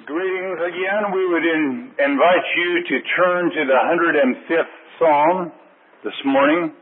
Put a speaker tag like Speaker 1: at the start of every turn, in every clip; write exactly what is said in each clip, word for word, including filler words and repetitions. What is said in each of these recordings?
Speaker 1: Greetings again. We would in, invite you to turn to the one hundred fifth Psalm this morning.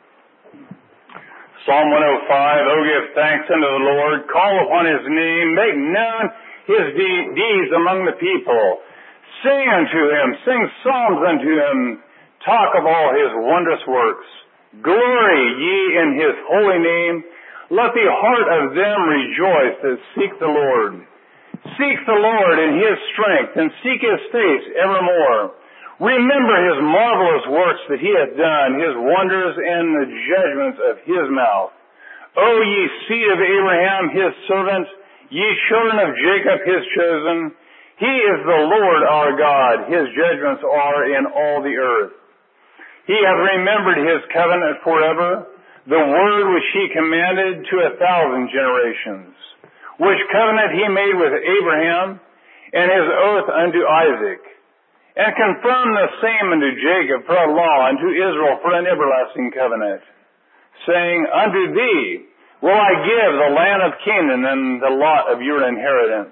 Speaker 1: Psalm one oh five, Oh, give thanks unto the Lord, call upon His name, make known His de- deeds among the people. Sing unto Him, sing psalms unto Him, talk of all His wondrous works. Glory ye in His holy name. Let the heart of them rejoice that seek the Lord. Seek the Lord in His strength, and seek His face evermore. Remember His marvelous works that He hath done, His wonders and the judgments of His mouth. O ye seed of Abraham, His servant, ye children of Jacob, His chosen. He is the Lord our God. His judgments are in all the earth. He hath remembered His covenant forever, the word which He commanded to a thousand generations, which covenant He made with Abraham, and His oath unto Isaac, and confirmed the same unto Jacob for a law, unto Israel for an everlasting covenant, saying, Unto thee will I give the land of Canaan and the lot of your inheritance.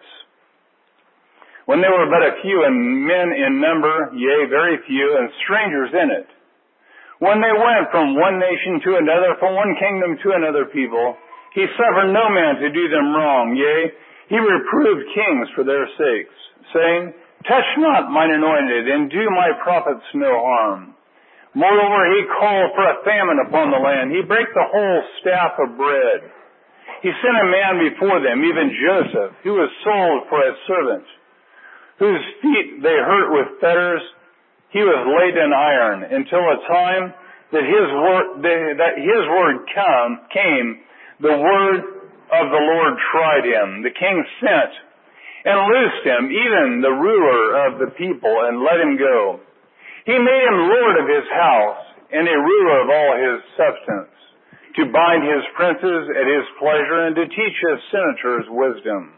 Speaker 1: When there were but a few and men in number, yea, very few, and strangers in it, when they went from one nation to another, from one kingdom to another people, He suffered no man to do them wrong, yea, He reproved kings for their sakes, saying, Touch not mine anointed, and do my prophets no harm. Moreover, He called for a famine upon the land. He brake the whole staff of bread. He sent a man before them, even Joseph, who was sold for a servant, whose feet they hurt with fetters. He was laid in iron until a time that His word, that His word come, came. The word of the Lord tried him. The king sent and loosed him, even the ruler of the people, and let him go. He made him lord of his house and a ruler of all his substance, to bind his princes at his pleasure and to teach his senators wisdom.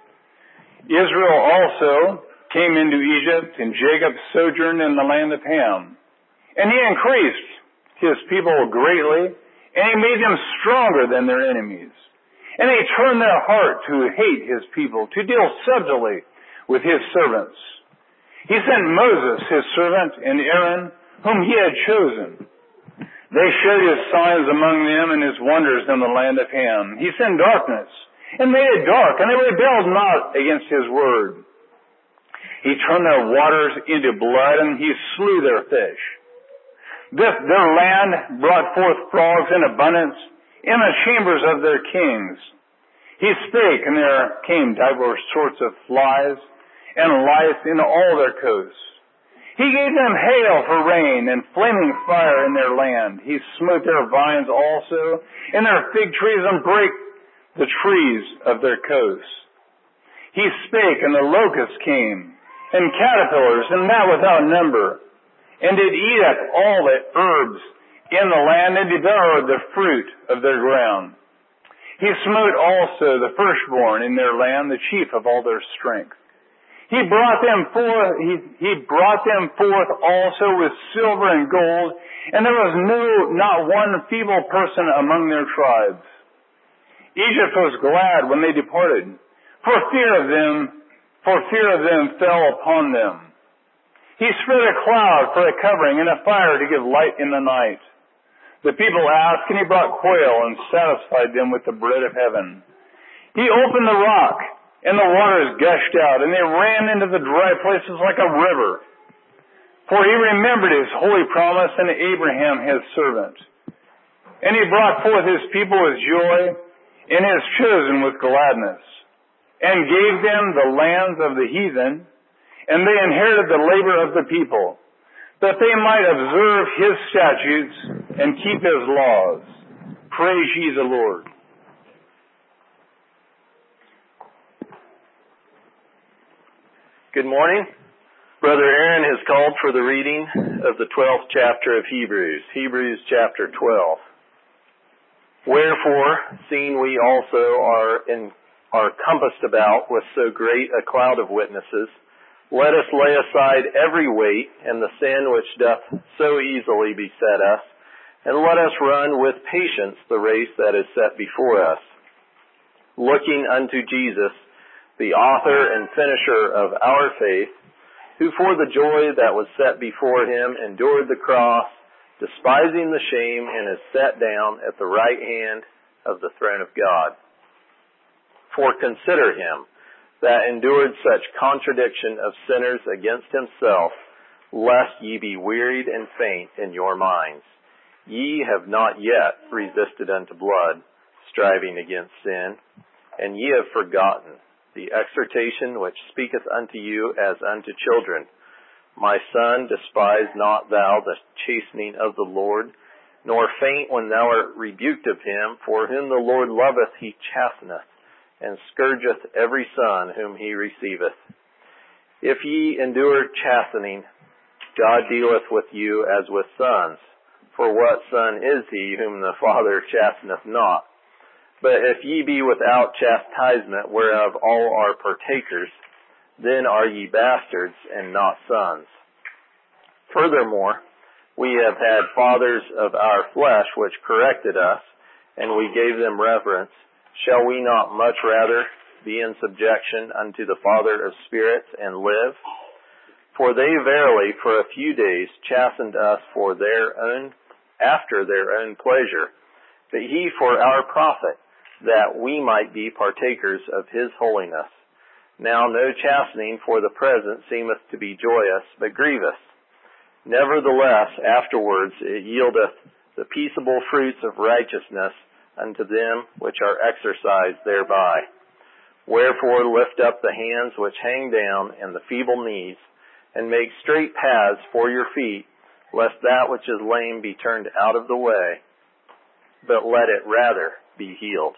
Speaker 1: Israel also came into Egypt, and Jacob sojourned in the land of Ham. And He increased His people greatly, and He made them stronger than their enemies. And He turned their heart to hate His people, to deal subtly with His servants. He sent Moses, His servant, and Aaron, whom He had chosen. They showed His signs among them and His wonders in the land of Ham. He sent darkness, and made it dark, and they rebelled not against His word. He turned their waters into blood, and He slew their fish. This, their land brought forth frogs in abundance in the chambers of their kings. He spake, and there came divers sorts of flies and lice in all their coasts. He gave them hail for rain and flaming fire in their land. He smote their vines also, and their fig trees, and brake the trees of their coasts. He spake, and the locusts came, and caterpillars, and that without number, and did eat up all the herbs in the land, and devoured the fruit of their ground. He smote also the firstborn in their land, the chief of all their strength. He brought them forth, he, he brought them forth also with silver and gold, and there was no, not one feeble person among their tribes. Egypt was glad when they departed, for fear of them For fear of them fell upon them. He spread a cloud for a covering and a fire to give light in the night. The people asked, and He brought quail and satisfied them with the bread of heaven. He opened the rock, and the waters gushed out, and they ran into the dry places like a river. For He remembered His holy promise and Abraham His servant. And He brought forth His people with joy, and His chosen with gladness, and gave them the lands of the heathen, and they inherited the labor of the people, that they might observe His statutes and keep His laws. Praise ye the Lord.
Speaker 2: Good morning. Brother Aaron has called for the reading of the twelfth chapter of Hebrews, Hebrews chapter twelve. Wherefore, seeing we also are in are compassed about with so great a cloud of witnesses, let us lay aside every weight and the sin which doth so easily beset us, and let us run with patience the race that is set before us, looking unto Jesus, the author and finisher of our faith, who for the joy that was set before him endured the cross, despising the shame, and is set down at the right hand of the throne of God. For consider him that endured such contradiction of sinners against himself, lest ye be wearied and faint in your minds. Ye have not yet resisted unto blood, striving against sin, and ye have forgotten the exhortation which speaketh unto you as unto children. My son, despise not thou the chastening of the Lord, nor faint when thou art rebuked of him, for whom the Lord loveth he chasteneth, and scourgeth every son whom he receiveth. If ye endure chastening, God dealeth with you as with sons. For what son is he whom the Father chasteneth not? But if ye be without chastisement, whereof all are partakers, then are ye bastards and not sons. Furthermore, we have had fathers of our flesh which corrected us, and we gave them reverence. Shall we not much rather be in subjection unto the Father of spirits and live? For they verily for a few days chastened us for their own, after their own pleasure, but he for our profit, that we might be partakers of his holiness. Now no chastening for the present seemeth to be joyous, but grievous. Nevertheless, afterwards it yieldeth the peaceable fruits of righteousness unto them which are exercised thereby. Wherefore lift up the hands which hang down, and the feeble knees, and make straight paths for your feet, lest that which is lame be turned out of the way, but let it rather be healed.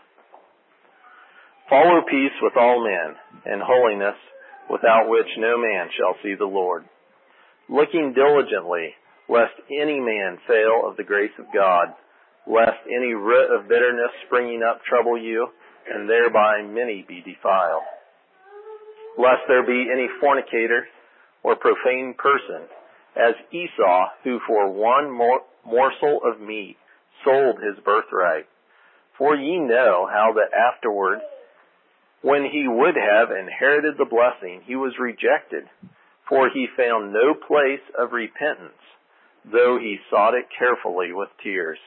Speaker 2: Follow peace with all men, and holiness, without which no man shall see the Lord. Looking diligently, lest any man fail of the grace of God, lest any root of bitterness springing up trouble you, and thereby many be defiled. Lest there be any fornicator or profane person, as Esau, who for one mor- morsel of meat sold his birthright. For ye know how that afterward, when he would have inherited the blessing, he was rejected, for he found no place of repentance, though he sought it carefully with tears.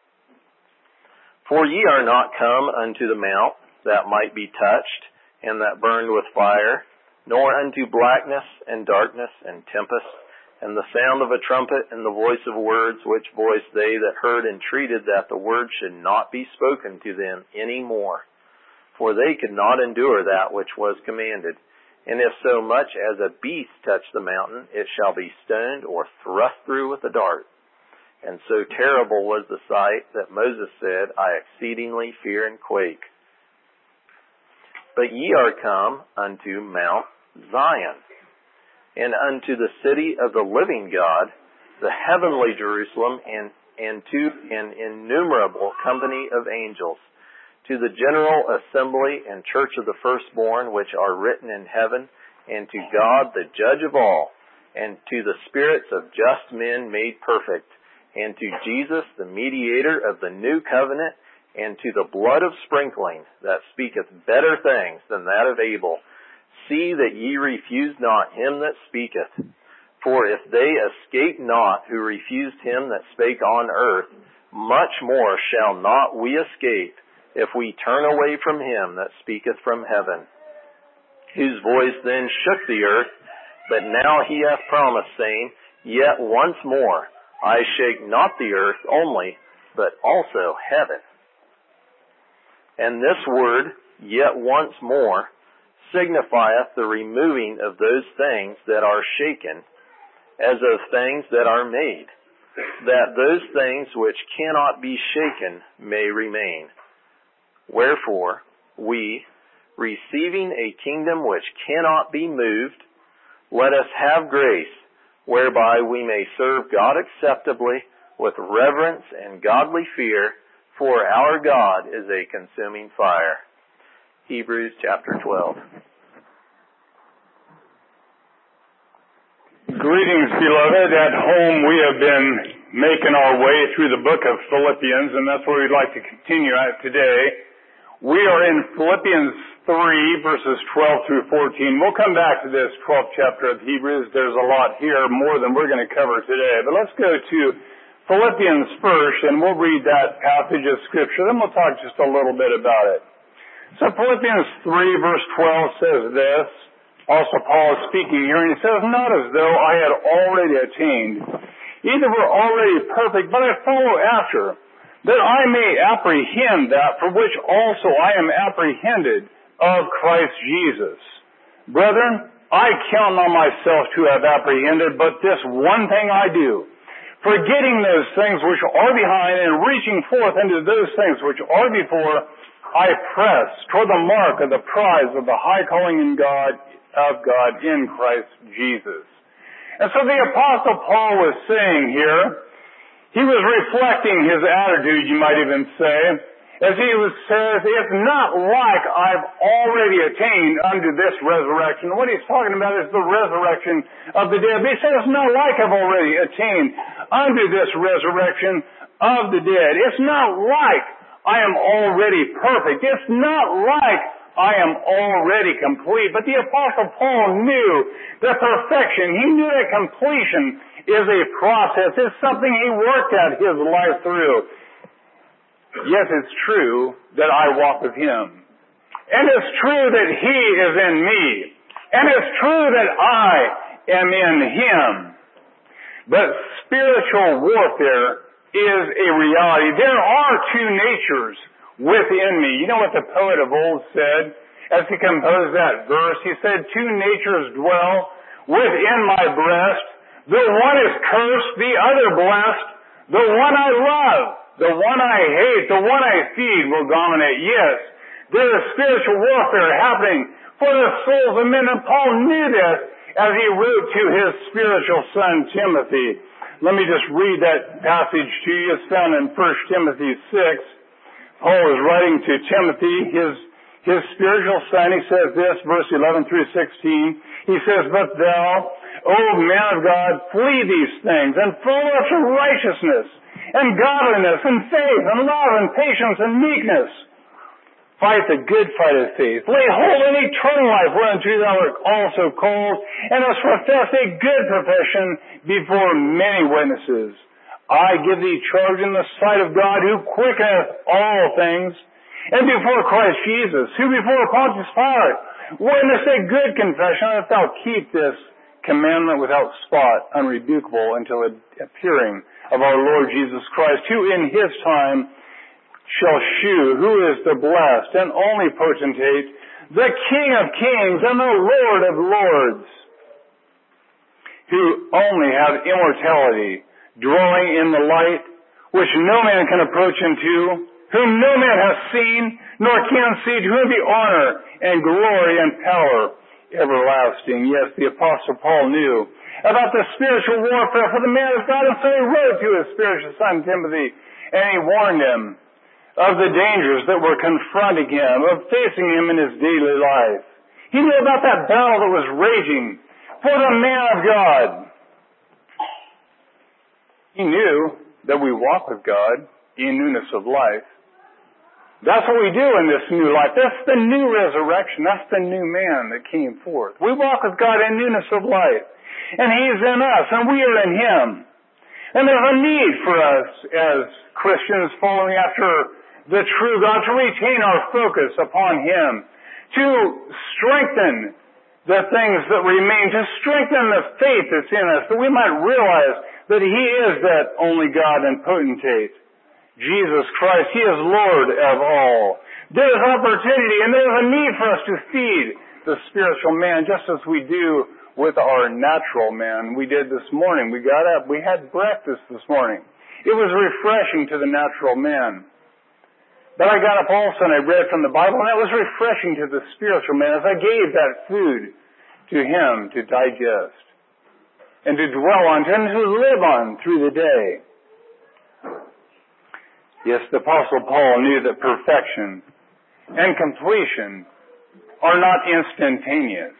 Speaker 2: For ye are not come unto the mount that might be touched, and that burned with fire, nor unto blackness and darkness and tempest, and the sound of a trumpet and the voice of words, which voice they that heard entreated that the word should not be spoken to them any more. For they could not endure that which was commanded. And if so much as a beast touch the mountain, it shall be stoned or thrust through with a dart. And so terrible was the sight that Moses said, I exceedingly fear and quake. But ye are come unto Mount Zion, and unto the city of the living God, the heavenly Jerusalem, and, and to an innumerable company of angels, to the general assembly and church of the firstborn which are written in heaven, and to God the judge of all, and to the spirits of just men made perfect, and to Jesus the mediator of the new covenant, and to the blood of sprinkling that speaketh better things than that of Abel. See that ye refuse not him that speaketh. For if they escape not who refused him that spake on earth, much more shall not we escape if we turn away from him that speaketh from heaven. Whose voice then shook the earth, but now he hath promised, saying, Yet once more I shake not the earth only, but also heaven. And this word, yet once more, signifieth the removing of those things that are shaken, as of things that are made, that those things which cannot be shaken may remain. Wherefore, we, receiving a kingdom which cannot be moved, let us have grace, whereby we may serve God acceptably with reverence and godly fear, for our God is a consuming fire. Hebrews chapter twelve.
Speaker 1: Greetings, beloved. At home we have been making our way through the book of Philippians, and that's where we'd like to continue at today. We are in Philippians three, verses twelve through fourteen. We'll come back to this twelfth chapter of Hebrews. There's a lot here, more than we're going to cover today. But let's go to Philippians first, and we'll read that passage of Scripture. Then we'll talk just a little bit about it. So Philippians three, verse twelve says this. Also, Paul is speaking here, and he says, "Not as though I had already attained, either were already perfect, but I follow after, that I may apprehend that for which also I am apprehended of Christ Jesus. Brethren, I count not myself to have apprehended, but this one thing I do, forgetting those things which are behind and reaching forth into those things which are before, I press toward the mark of the prize of the high calling in God, of God in Christ Jesus." And so the Apostle Paul was saying here, he was reflecting his attitude, you might even say, as he was says, "It's not like I've already attained unto this resurrection." What he's talking about is the resurrection of the dead. But he says, "It's not like I've already attained unto this resurrection of the dead. It's not like I am already perfect. It's not like I am already complete." But the Apostle Paul knew that perfection, he knew that completion is a process. It's something he worked at his life through. Yes, it's true that I walk with him. And it's true that he is in me. And it's true that I am in him. But spiritual warfare is a reality. There are two natures within me. You know what the poet of old said as he composed that verse? He said, "Two natures dwell within my breast. The one is cursed, the other blessed. The one I love, the one I hate, the one I feed will dominate." Yes, there is spiritual warfare happening for the souls of men, and Paul knew this as he wrote to his spiritual son Timothy. Let me just read that passage to you. It's found in First Timothy six. Paul is writing to Timothy, his his spiritual son. He says this, verse eleven through sixteen. He says, "But thou, O man of God, flee these things, and follow after righteousness, and godliness, and faith, and love, and patience, and meekness. Fight the good fight of faith. Lay hold on eternal life, whereunto thou art also called, and hast professed a good profession before many witnesses. I give thee charge in the sight of God, who quickeneth all things, and before Christ Jesus, who before Pontius Pilate witnessed a good confession, that thou keep this commandment without spot, unrebukable, until the appearing of our Lord Jesus Christ, who in his time shall shew who is the blessed and only potentate, the King of kings and the Lord of lords, who only have immortality, dwelling in the light, which no man can approach into, whom no man hath seen, nor can see, to whom be honor and glory and power everlasting." Yes, the Apostle Paul knew about the spiritual warfare for the man of God, and so he wrote to his spiritual son Timothy, and he warned him of the dangers that were confronting him, of facing him in his daily life. He knew about that battle that was raging for the man of God. He knew that we walk with God in newness of life. That's what we do in this new life. That's the new resurrection. That's the new man that came forth. We walk with God in newness of life. And he's in us, and we are in him. And there's a need for us as Christians following after the true God to retain our focus upon him, to strengthen the things that remain, to strengthen the faith that's in us, that we might realize that he is that only God and potentate, Jesus Christ. He is Lord of all. There is opportunity and there is a need for us to feed the spiritual man, just as we do with our natural man. We did this morning. We got up. We had breakfast this morning. It was refreshing to the natural man. But I got up also and I read from the Bible, and that was refreshing to the spiritual man as I gave that food to him to digest and to dwell on and to live on through the day. Yes, the Apostle Paul knew that perfection and completion are not instantaneous,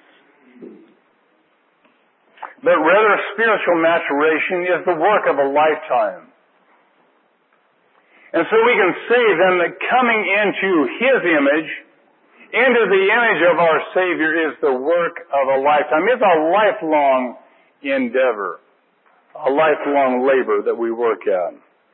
Speaker 1: but rather spiritual maturation is the work of a lifetime. And so we can say then that coming into His image, into the image of our Savior, is the work of a lifetime. It's a lifelong endeavor, a lifelong labor that we work at.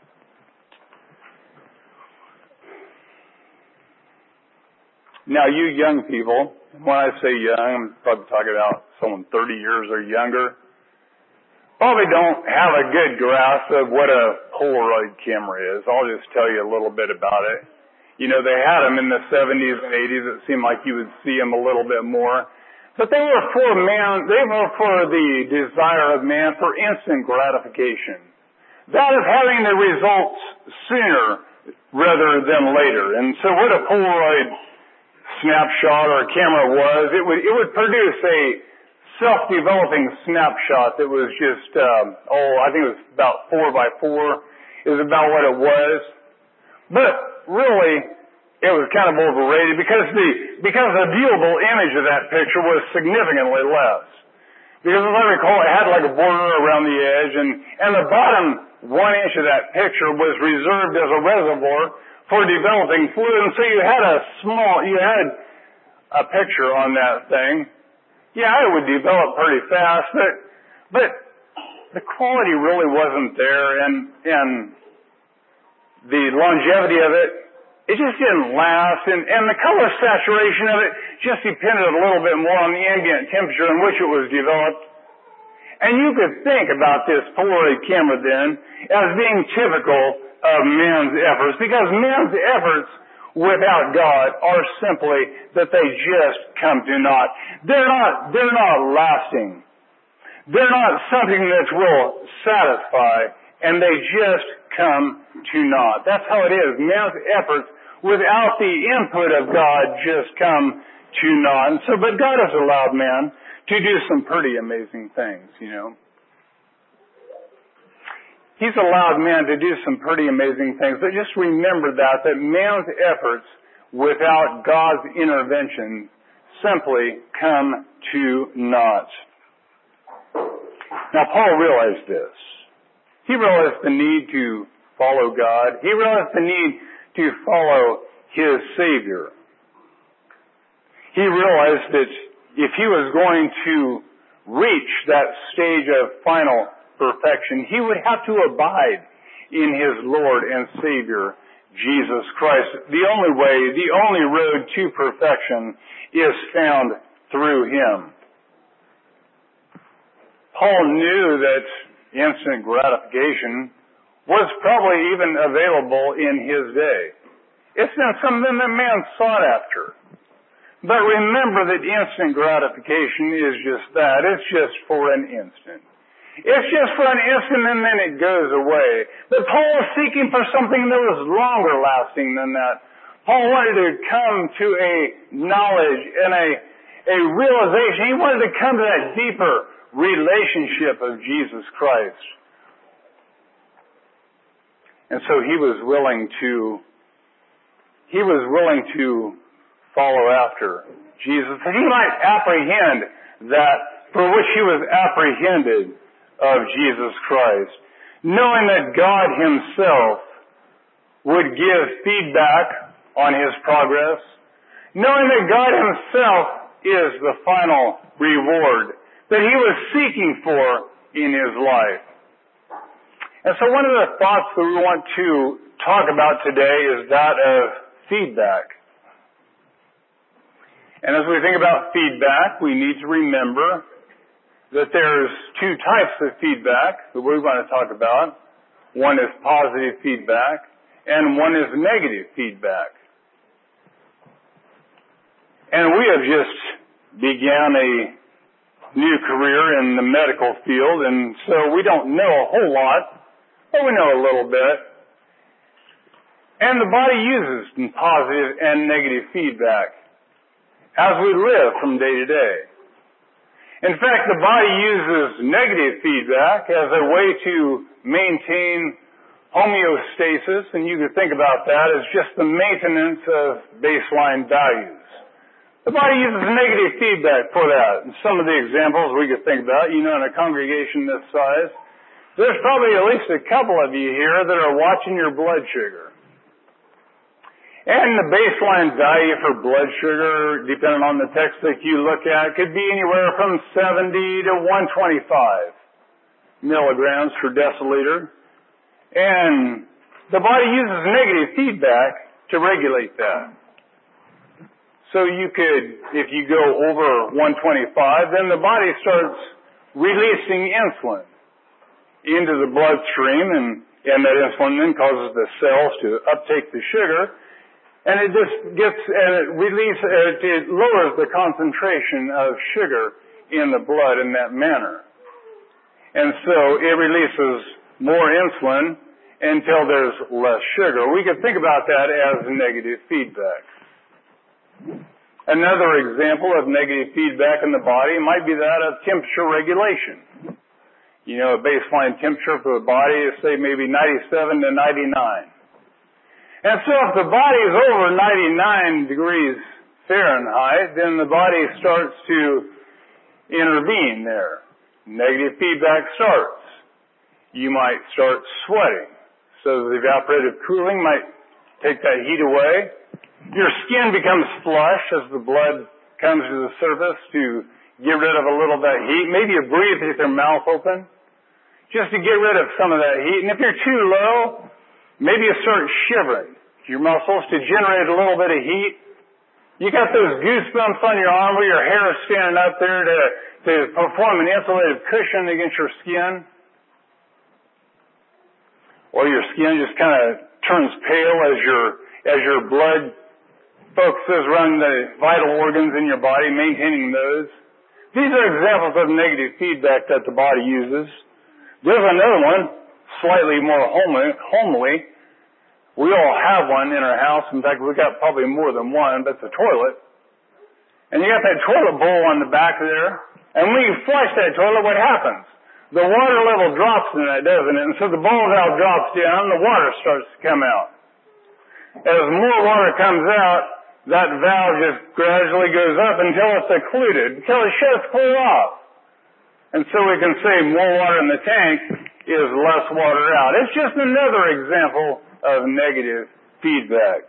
Speaker 1: Now, you young people, when I say young, I'm probably talking about someone thirty years or younger, probably don't have a good grasp of what a Polaroid camera is. I'll just tell you a little bit about it. You know, they had them in the seventies and eighties. It seemed like you would see them a little bit more. But they were for man, they were for the desire of man for instant gratification. That is having the results sooner rather than later. And so what a Polaroid snapshot or a camera was, it would, it would produce a self-developing snapshot that was just, um, oh, I think it was about four by four is about what it was. But really, it was kind of overrated because the, because the viewable image of that picture was significantly less. Because as I recall, it had like a border around the edge, and, and the bottom one inch of that picture was reserved as a reservoir for developing fluid. And so you had a small, you had a picture on that thing. Yeah, it would develop pretty fast, but, but the quality really wasn't there, and, and the longevity of it, it just didn't last, and, and the color saturation of it just depended a little bit more on the ambient temperature in which it was developed. And you could think about this Polaroid camera then as being typical of men's efforts, because men's efforts without God are simply that they just come to naught. They're not, they're not lasting. They're not something that will satisfy, and they just come to naught. That's how it is. Man's efforts without the input of God just come to naught. And so, but God has allowed man to do some pretty amazing things, you know. He's allowed man to do some pretty amazing things. But just remember that, that man's efforts without God's intervention simply come to naught. Now, Paul realized this. He realized the need to follow God. He realized the need to follow his Savior. He realized that if he was going to reach that stage of final perfection, he would have to abide in his Lord and Savior, Jesus Christ. The only way, the only road to perfection is found through him. Paul knew that instant gratification was probably even available in his day. It's not something that man sought after. But remember that instant gratification is just that. It's just for an instant. It's just for an instant and then it goes away. But Paul was seeking for something that was longer lasting than that. Paul wanted to come to a knowledge and a, a realization. He wanted to come to that deeper relationship of Jesus Christ. And so he was willing to, he was willing to follow after Jesus, that he might apprehend that for which he was apprehended of Jesus Christ, knowing that God himself would give feedback on his progress, knowing that God himself is the final reward that he was seeking for in his life. And so one of the thoughts that we want to talk about today is that of feedback. And as we think about feedback, we need to remember that there's two types of feedback that we're going to talk about. One is positive feedback, and one is negative feedback. And we have just began a new career in the medical field, and so we don't know a whole lot, but we know a little bit. And the body uses positive and negative feedback as we live from day to day. In fact, the body uses negative feedback as a way to maintain homeostasis, and you could think about that as just the maintenance of baseline values. The body uses negative feedback for that. And some of the examples we could think about, you know, in a congregation this size, there's probably at least a couple of you here that are watching your blood sugar. And the baseline value for blood sugar, depending on the text that you look at, could be anywhere from seventy to one twenty-five milligrams per deciliter. And the body uses negative feedback to regulate that. So you could, if you go over one twenty-five, then the body starts releasing insulin into the bloodstream, and, and that insulin then causes the cells to uptake the sugar, and it just gets, and it releases, it lowers the concentration of sugar in the blood in that manner. And so it releases more insulin until there's less sugar. We could think about that as negative feedback. Another example of negative feedback in the body might be that of temperature regulation. You know, a baseline temperature for the body is, say, maybe ninety-seven to ninety-nine. And so if the body is over ninety-nine degrees Fahrenheit, then the body starts to intervene there. Negative feedback starts. You might start sweating. So the evaporative cooling might take that heat away. Your skin becomes flush as the blood comes to the surface to get rid of a little of that heat. Maybe you breathe with your mouth open just to get rid of some of that heat. And if you're too low, maybe you start shivering your muscles to generate a little bit of heat. You got those goosebumps on your arm where your hair is standing up there to, to perform an insulative cushion against your skin. Or your skin just kind of turns pale as your, as your blood focuses around the vital organs in your body, maintaining those. These are examples of negative feedback that the body uses. There's another one, slightly more homely. homely. We all have one in our house. In fact, we've got probably more than one. That's a toilet. And you got that toilet bowl on the back there. And when you flush that toilet, what happens? The water level drops in that, doesn't it? And so the bowl valve drops down, and the water starts to come out. As more water comes out, that valve just gradually goes up until it's occluded, until it shuts clear off. And so we can say more water in the tank is less water out. It's just another example of negative feedback.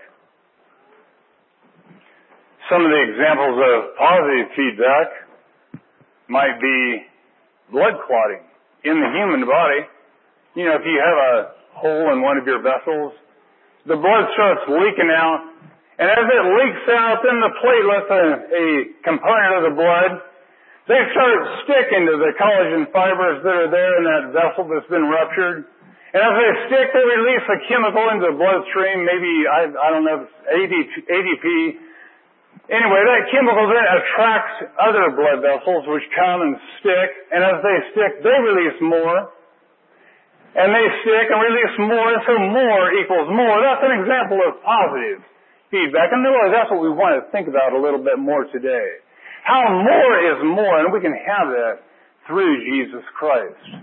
Speaker 1: Some of the examples of positive feedback might be blood clotting in the human body. You know, if you have a hole in one of your vessels, the blood starts leaking out. And as it leaks out, then the platelets, a, a component of the blood, they start sticking to the collagen fibers that are there in that vessel that's been ruptured. And as they stick, they release a chemical into the bloodstream, maybe, I, I don't know, A D P. Anyway, that chemical then attracts other blood vessels which come and stick. And as they stick, they release more. And they stick and release more, and so more equals more. That's an example of positive feedback. And really, that's what we want to think about a little bit more today. How more is more, and we can have that through Jesus Christ.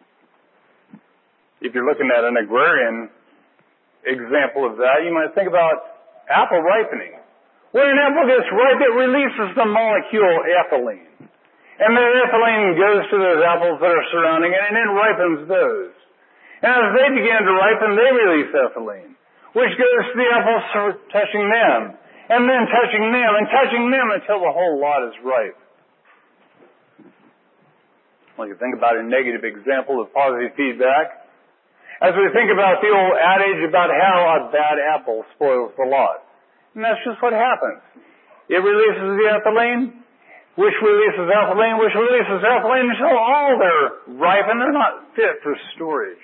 Speaker 1: If you're looking at an agrarian example of that, you might think about apple ripening. When an apple gets ripe, it releases the molecule ethylene. And the ethylene goes to those apples that are surrounding it, and it ripens those. And as they begin to ripen, they release ethylene, which goes to the apples touching them, and then touching them, and touching them until the whole lot is ripe. Well, you think about a negative example of positive feedback. As we think about the old adage about how a bad apple spoils the lot. And that's just what happens. It releases the ethylene, which releases ethylene, which releases ethylene until all they're ripe and they're not fit for storage.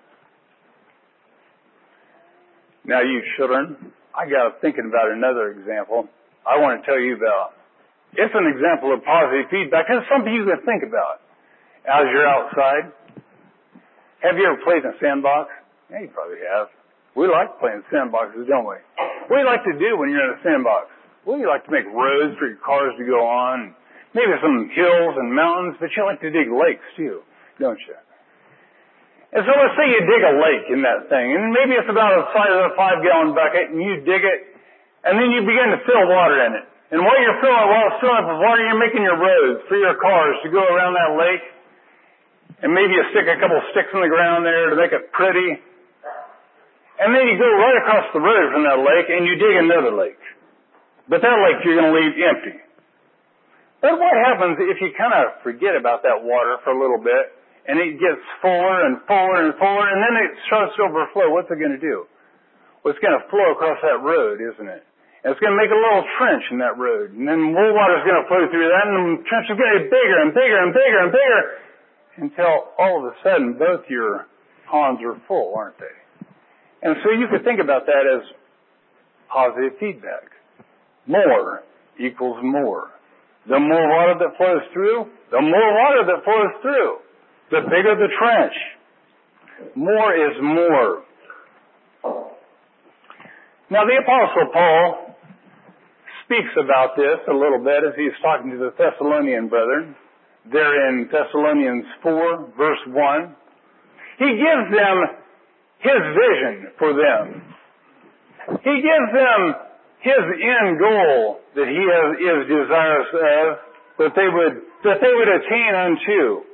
Speaker 1: Now, you children, I got thinking about another example I want to tell you about. It's an example of positive feedback. It's something you can think about as you're outside. Have you ever played in a sandbox? Yeah, you probably have. We like playing sandboxes, don't we? What do you like to do when you're in a sandbox? Well, you like to make roads for your cars to go on, maybe some hills and mountains, but you like to dig lakes too, don't you? And so let's say you dig a lake in that thing, and maybe it's about the size of a five-gallon bucket, and you dig it, and then you begin to fill water in it. And while you're filling, while it's filling up with water, you're making your roads for your cars to go around that lake. And maybe you stick a couple sticks in the ground there to make it pretty. And then you go right across the road from that lake and you dig another lake. But that lake you're going to leave empty. But what happens if you kind of forget about that water for a little bit and it gets fuller and fuller and fuller and then it starts to overflow? What's it going to do? Well, it's going to flow across that road, isn't it? And it's going to make a little trench in that road. And then more water is going to flow through that and the trench is going to get bigger and bigger and bigger and bigger until all of a sudden both your ponds are full, aren't they? And so you could think about that as positive feedback. More equals more. The more water that flows through, the more water that flows through. The bigger the trench. More is more. Now the Apostle Paul speaks about this a little bit as he's talking to the Thessalonian brethren. There in Thessalonians four, verse one. He gives them his vision for them. He gives them his end goal that he has, is desirous of, that they would, that they would attain unto.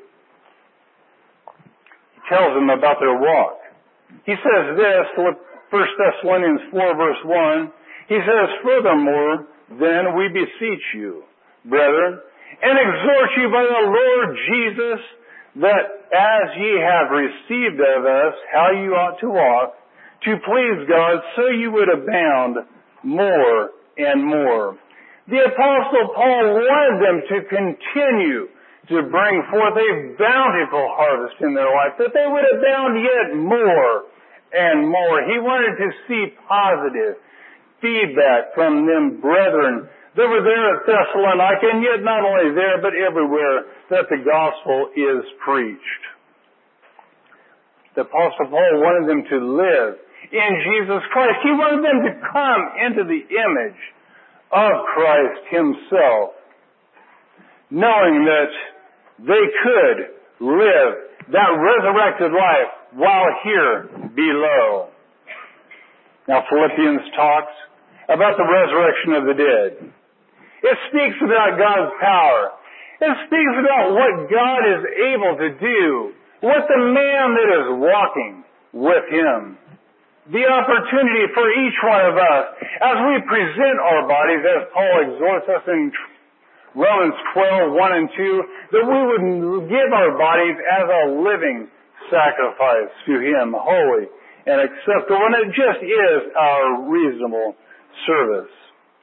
Speaker 1: He tells them about their walk. He says this, First Thessalonians four verse one, he says, furthermore, then we beseech you, brethren, and exhort you by the Lord Jesus, that as ye have received of us how you ought to walk, to please God, so you would abound more and more. The Apostle Paul wanted them to continue to bring forth a bountiful harvest in their life, that they would abound yet more and more. He wanted to see positive feedback from them brethren that were there at Thessalonica, and yet not only there, but everywhere that the gospel is preached. The Apostle Paul wanted them to live in Jesus Christ. He wanted them to come into the image of Christ himself, knowing that they could live that resurrected life while here below. Now Philippians talks about the resurrection of the dead. It speaks about God's power. It speaks about what God is able to do with the man that is walking with him. The opportunity for each one of us as we present our bodies, as Paul exhorts us in Romans twelve, one and two, that we would give our bodies as a living sacrifice to him, holy and acceptable, and it just is our reasonable service.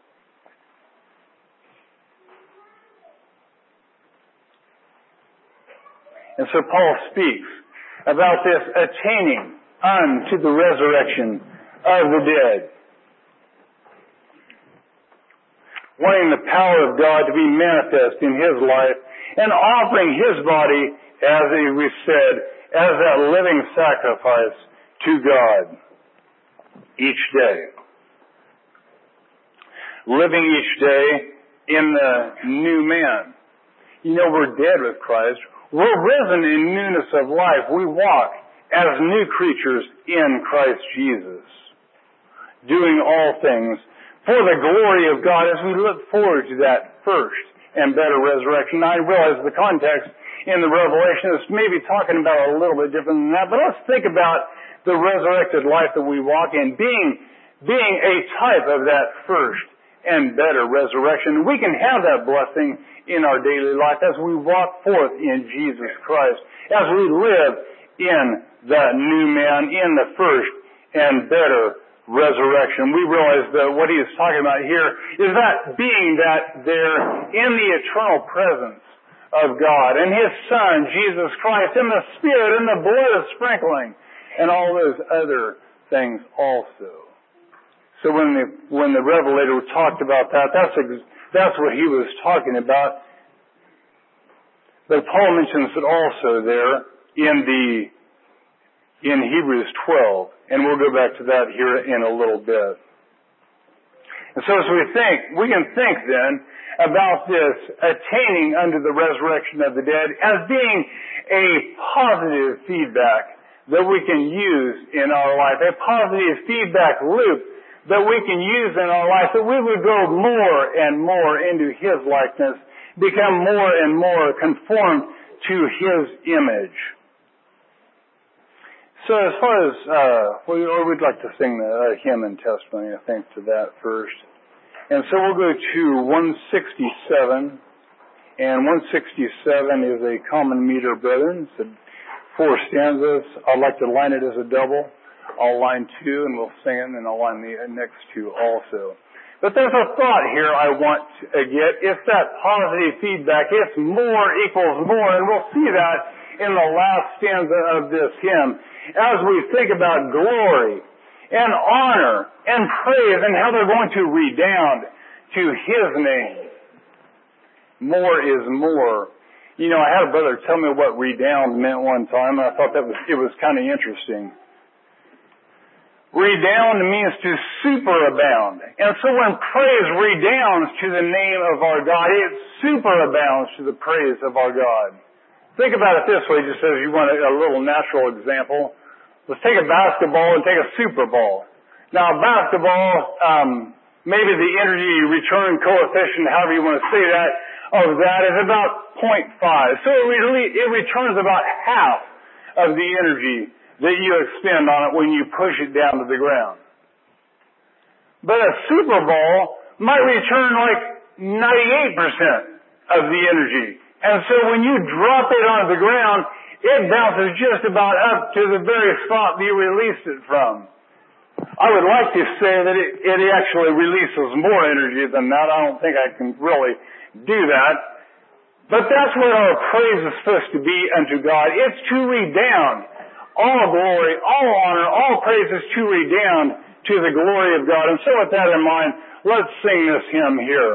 Speaker 1: And so Paul speaks about this attaining unto the resurrection of the dead. Wanting the power of God to be manifest in his life and offering his body, as we said, as that living sacrifice to God each day. Living each day in the new man. You know, we're dead with Christ. We're risen in newness of life. We walk as new creatures in Christ Jesus, doing all things for the glory of God as we look forward to that first and better resurrection. I realize the context in the Revelation is maybe talking about a little bit different than that, but let's think about the resurrected life that we walk in being, being a type of that first and better resurrection. We can have that blessing in our daily life as we walk forth in Jesus Christ, as we live in that new man, in the first and better resurrection. We realize that what he is talking about here is that being that there in the eternal presence of God and his Son, Jesus Christ, and the Spirit and the blood of sprinkling and all those other things also. So when the, when the Revelator talked about that, that's, that's what he was talking about. But Paul mentions it also there in the, in Hebrews twelve. And we'll go back to that here in a little bit. And so as we think, we can think then about this attaining unto the resurrection of the dead as being a positive feedback that we can use in our life, a positive feedback loop that we can use in our life, that we would go more and more into his likeness, become more and more conformed to his image. So as far as, uh, we, or we'd like to sing the uh, hymn and testimony, I think, to that first. And so we'll go to one sixty-seven. And one sixty-seven is a common meter, brethren. It's four stanzas. I'd like to line it as a double. I'll line two and we'll sing it, and then I'll line the next two also. But there's a thought here I want to get. It's that positive feedback. It's more equals more, and we'll see that in the last stanza of this hymn as we think about glory and honor and praise and how they're going to redound to His name. More is more. You know, I had a brother tell me what redound meant one time, and I thought that was, it was kind of interesting. Redound means to superabound. And so when praise redounds to the name of our God, it superabounds to the praise of our God. Think about it this way, just as you want a, a little natural example. Let's take a basketball and take a Super Bowl. Now, basketball, um, maybe the energy return coefficient, however you want to say that, of that is about zero point five. So it, really, it returns about half of the energy that you expend on it when you push it down to the ground. But a Super Bowl might return like ninety-eight percent of the energy. And so when you drop it onto the ground, it bounces just about up to the very spot that you released it from. I would like to say that it, it actually releases more energy than that. I don't think I can really do that. But that's what our praise is supposed to be unto God. It's to redound. All glory, all honor, all praise is to redound to the glory of God. And so with that in mind, let's sing this hymn here.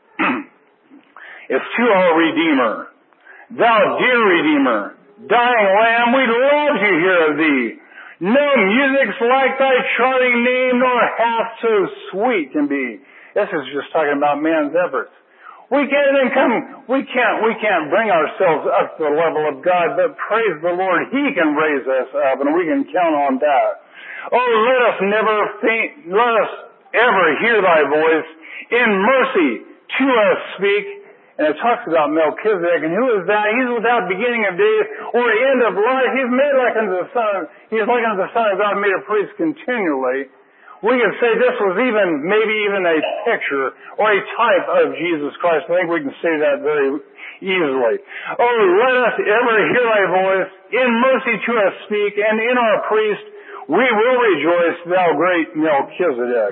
Speaker 1: It's to our Redeemer. Thou dear Redeemer, dying Lamb, we love to hear of Thee. No music's like Thy charming name, nor half so sweet can be. This is just talking about man's efforts. We can't even come, we can't, we can't bring ourselves up to the level of God, but praise the Lord, He can raise us up, and we can count on that. Oh, let us never faint, let us ever hear Thy voice. In mercy to us speak. And it talks about Melchizedek, and who is that? He's without beginning of days or end of life. He's made like unto the Son of, He's like unto the Son of God, made a priest continually. We can say this was even, maybe even a picture or a type of Jesus Christ. I think we can say that very easily. Oh, let us ever hear Thy voice. In mercy to us speak, and in our priest we will rejoice, Thou great Melchizedek.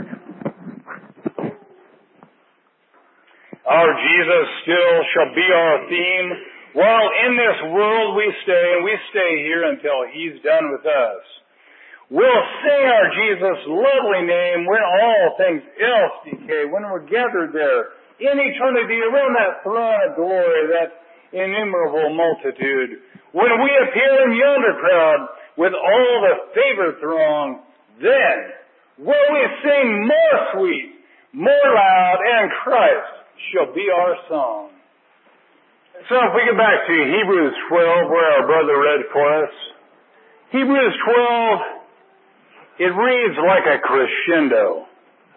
Speaker 1: Our Jesus still shall be our theme, while in this world we stay, and we stay here until He's done with us. We'll sing our Jesus' lovely name when all things else decay, when we're gathered there in eternity around that throne of glory, that innumerable multitude. When we appear in yonder crowd with all the favored throng, then will we sing more sweet, more loud, and Christ shall be our song. So if we get back to Hebrews twelve, where our brother read for us, Hebrews twelve, it reads like a crescendo.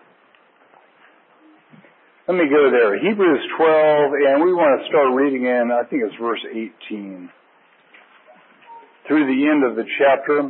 Speaker 1: Let me go there. Hebrews twelve, and we want to start reading in, I think it's verse eighteen, through the end of the chapter.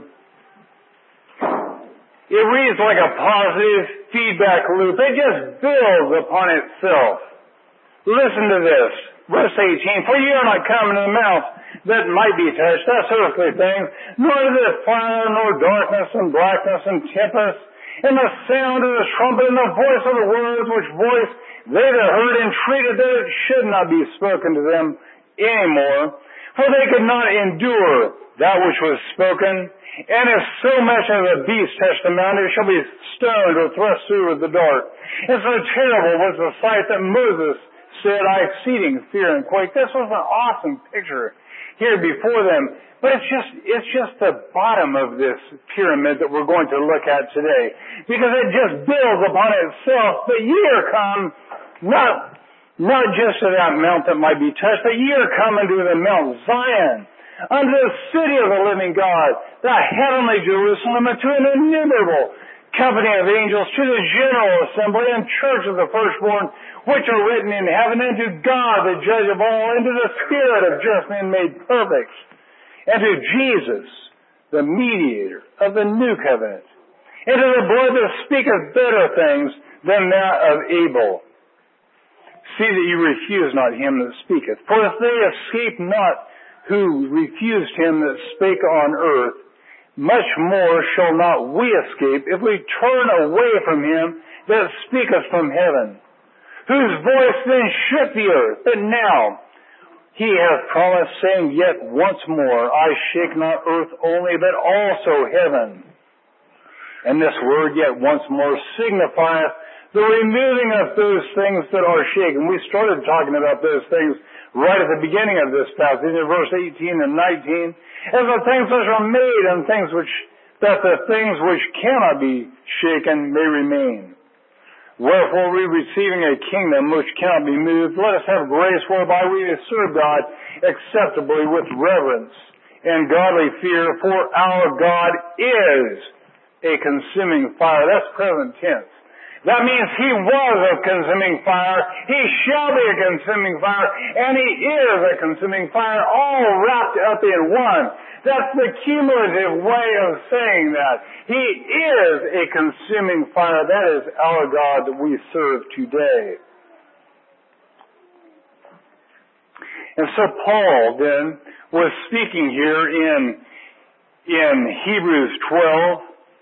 Speaker 1: It reads like a positive feedback loop. It just builds upon itself. Listen to this. Verse eighteen, for ye are not come into the mount that might be touched, that's earthly things, nor is it fire, nor darkness, and blackness, and tempest, and the sound of the trumpet, and the voice of the words, which voice they that heard entreated that it should not be spoken to them any more, for they could not endure that which was spoken. And if so much as a beast touch the mount, it shall be stoned or thrust through with the dart. And so terrible was the sight that Moses said, I exceeding fear and quake. This was an awesome picture here before them. But it's just, it's just the bottom of this pyramid that we're going to look at today. Because it just builds upon itself. But ye are come, not, not just to that mount that might be touched, but ye are come unto the Mount Zion, unto the city of the living God, the heavenly Jerusalem, and to an innumerable company of angels, to the general assembly and church of the firstborn, which are written in heaven, and to God, the judge of all, and to the Spirit of just men made perfect, and to Jesus, the mediator of the new covenant, and to the blood that speaketh better things than that of Abel. See that you refuse not him that speaketh. For if they escape not who refused him that spake on earth, much more shall not we escape if we turn away from him that speaketh from heaven, whose voice then shook the earth. But now he hath promised, saying, Yet once more I shake not earth only, but also heaven. And this word, yet once more, signifieth the removing of those things that are shaken. We started talking about those things right at the beginning of this passage, in verse eighteen and nineteen, as the things which are made and things which, that the things which cannot be shaken may remain. Wherefore we, receiving a kingdom which cannot be moved, let us have grace whereby we may serve God acceptably with reverence and godly fear, for our God is a consuming fire. That's present tense. That means he was a consuming fire, he shall be a consuming fire, and he is a consuming fire, all wrapped up in one. That's the cumulative way of saying that. He is a consuming fire. That is our God that we serve today. And so Paul then was speaking here in, in Hebrews twelve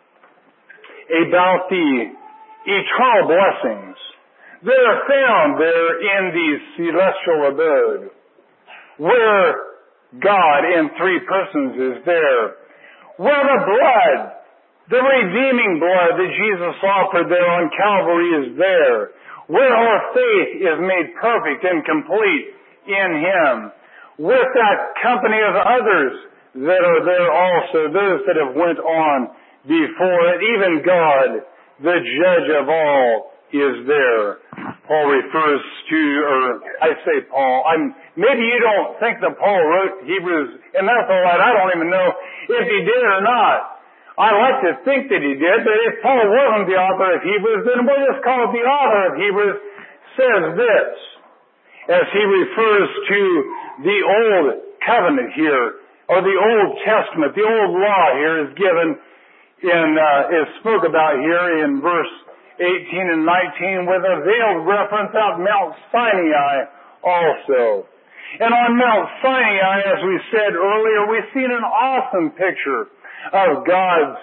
Speaker 1: about the eternal blessings that are found there in the celestial abode, where God in three persons is there, where the blood, the redeeming blood that Jesus offered there on Calvary is there, where our faith is made perfect and complete in Him, with that company of others that are there also, those that have went on before it, even God, the judge of all, is there. Paul refers to, or I say Paul, I'm, maybe you don't think that Paul wrote Hebrews, and that's all right, I don't even know if he did or not. I like to think that he did, but if Paul wasn't the author of Hebrews, then we'll just call it the author of Hebrews says this, as he refers to the old covenant here, or the Old Testament, the old law here is given in, uh, is spoke about here in verse eighteen and nineteen with a veiled reference out Mount Sinai also. And on Mount Sinai, as we said earlier, we've seen an awesome picture of God's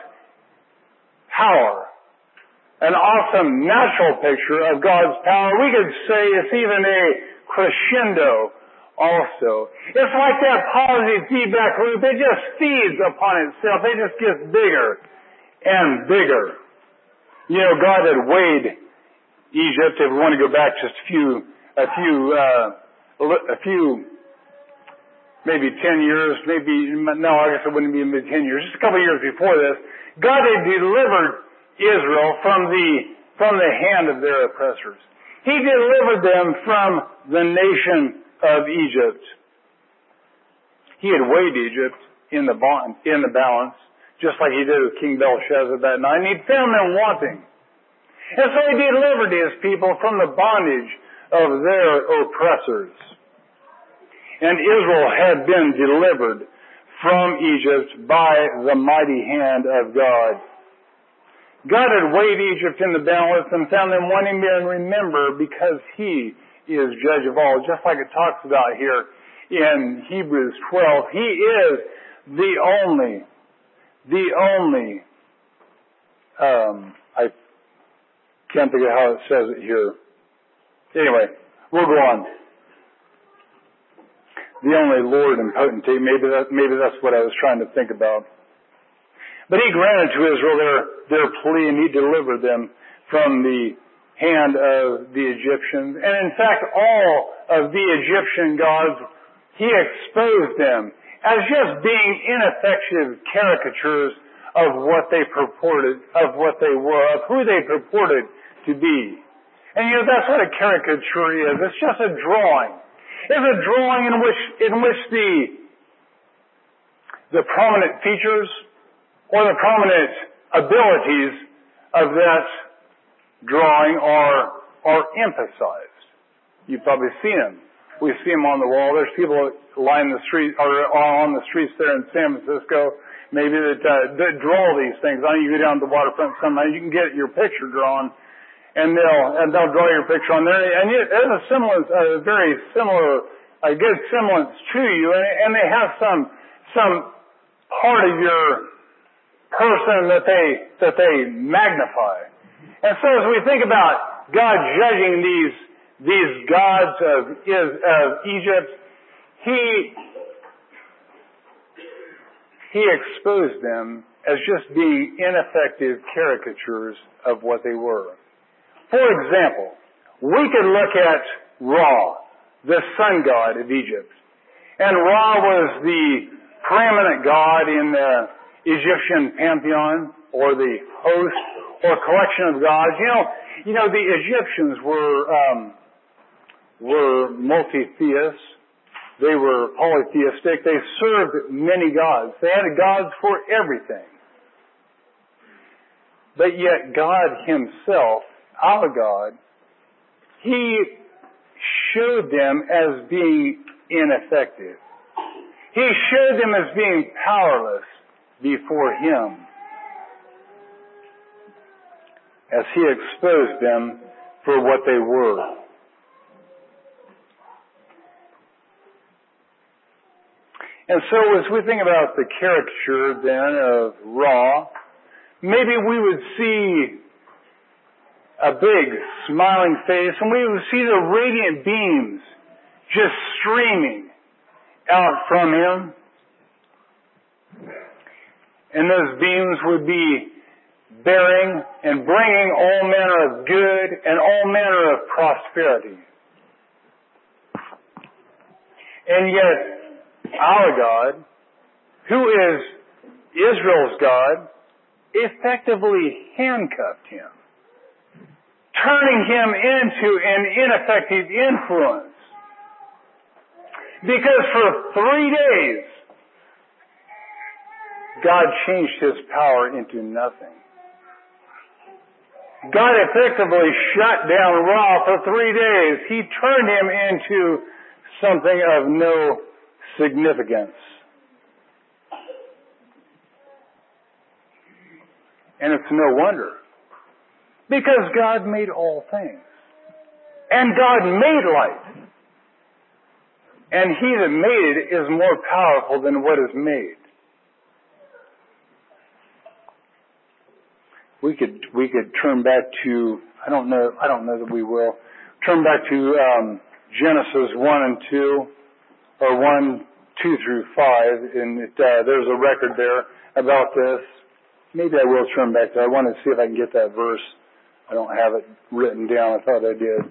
Speaker 1: power. An awesome natural picture of God's power. We could say it's even a crescendo also. It's like that positive feedback loop. It just feeds upon itself. It just gets bigger and bigger. You know, God had weighed Egypt, if we want to go back just a few, a few, uh, a few, maybe ten years, maybe, no, I guess it wouldn't be maybe ten years, just a couple of years before this, God had delivered Israel from the, from the hand of their oppressors. He delivered them from the nation of Egypt. He had weighed Egypt in the bond, in the balance, just like he did with King Belshazzar that night, and he found them wanting. And so he delivered his people from the bondage of their oppressors. And Israel had been delivered from Egypt by the mighty hand of God. God had weighed Egypt in the balance and found them wanting me, and remember, because he is judge of all, just like it talks about here in Hebrews twelve, he is the only The only, um, I can't think of how it says it here. Anyway, we'll go on. The only Lord and potentate, maybe that, maybe that's what I was trying to think about. But he granted to Israel their, their plea, and he delivered them from the hand of the Egyptians. And in fact, all of the Egyptian gods, he exposed them as just being ineffective caricatures of what they purported, of what they were, of who they purported to be. And you know, that's what a caricature is. It's just a drawing. It's a drawing in which, in which the, the prominent features or the prominent abilities of that drawing are, are emphasized. You've probably seen them We see them on the wall. There's people line the street or on the streets there in San Francisco, maybe that, uh, that draw these things. I know you go down to the waterfront sometimes, you can get your picture drawn, and they'll and they'll draw your picture on there. And it has a semblance, a very similar, a good semblance to you, and, and they have some some part of your person that they that they magnify. And so as we think about God judging these these gods of, of Egypt, He He exposed them as just being ineffective caricatures of what they were. For example, we could look at Ra, the sun god of Egypt. And Ra was the preeminent god in the Egyptian pantheon, or the host, or collection of gods. You know, you know, the Egyptians were um, were multi-theists. They were polytheistic. They served many gods. They had gods for everything. But yet God Himself, our God, He showed them as being ineffective. He showed them as being powerless before Him, as He exposed them for what they were. And so as we think about the caricature then of Ra, maybe we would see a big smiling face, and we would see the radiant beams just streaming out from Him. And those beams would be bearing and bringing all manner of good and all manner of prosperity. And yet, our God, who is Israel's God, effectively handcuffed him, turning him into an ineffective influence. Because for three days, God changed His power into nothing. God effectively shut down Ra for three days. He turned him into something of no significance. And it's no wonder. Because God made all things. And God made light. And He that made it is more powerful than what is made. We could we could turn back to I don't know I don't know that we will turn back to um, Genesis one and two, or one two through five, and it, uh, there's a record there about this. Maybe I will turn back to. I want to see if I can get that verse. I don't have it written down. I thought I did.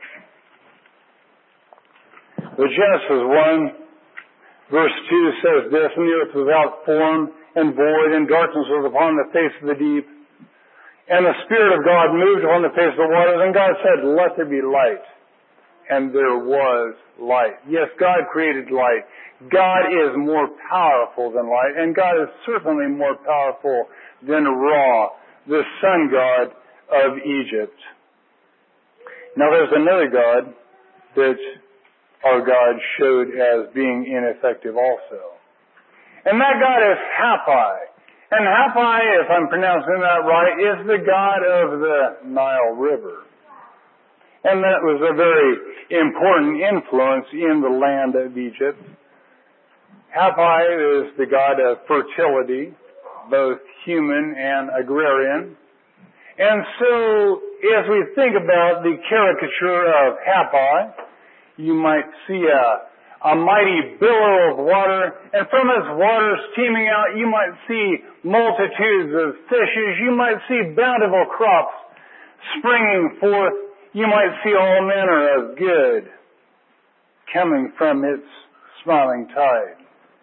Speaker 1: But Genesis one, verse two says this: "And the earth was without form and void, and darkness was upon the face of the deep. And the Spirit of God moved upon the face of the waters, and God said, let there be light. And there was light." Yes, God created light. God is more powerful than light, and God is certainly more powerful than Ra, the sun god of Egypt. Now there's another God that our God showed as being ineffective also. And that God is Hapi. And Hapi, if I'm pronouncing that right, is the god of the Nile River. And that was a very important influence in the land of Egypt. Hapi is the god of fertility, both human and agrarian. And so, as we think about the caricature of Hapi, you might see a a mighty billow of water, and from its waters teeming out, you might see multitudes of fishes. You might see bountiful crops springing forth. You might see all manner of good coming from its smiling tide.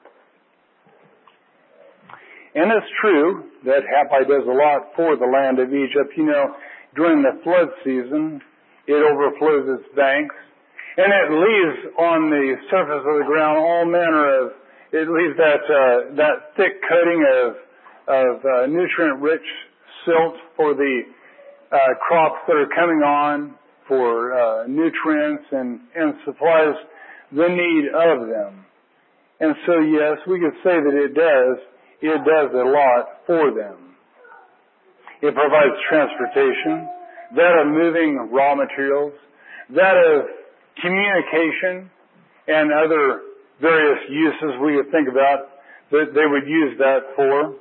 Speaker 1: And it's true that Hapi does a lot for the land of Egypt. You know, during the flood season, it overflows its banks. And it leaves on the surface of the ground all manner of, it leaves that uh, that thick coating of of uh, nutrient-rich silt for the uh, crops that are coming on, for uh, nutrients and, and supplies the need of them. And so, yes, we could say that it does. It does a lot for them. It provides transportation, that of moving raw materials, that of communication, and other various uses we would think about that they would use that for.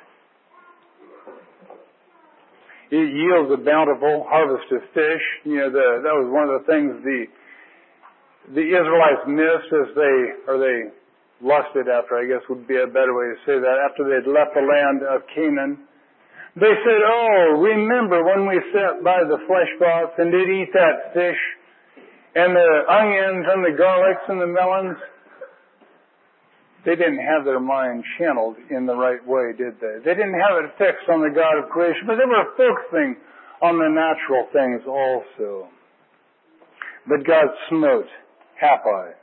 Speaker 1: It yields a bountiful harvest of fish. You know, the, that was one of the things the the Israelites missed as they, or they lusted after, I guess would be a better way to say that, after they'd left the land of Canaan. They said, oh, remember when we sat by the flesh pots and did eat that fish and the onions and the garlics and the melons? They didn't have their mind channeled in the right way, did they? They didn't have it fixed on the God of creation, but they were focusing on the natural things also. But God smote Happi.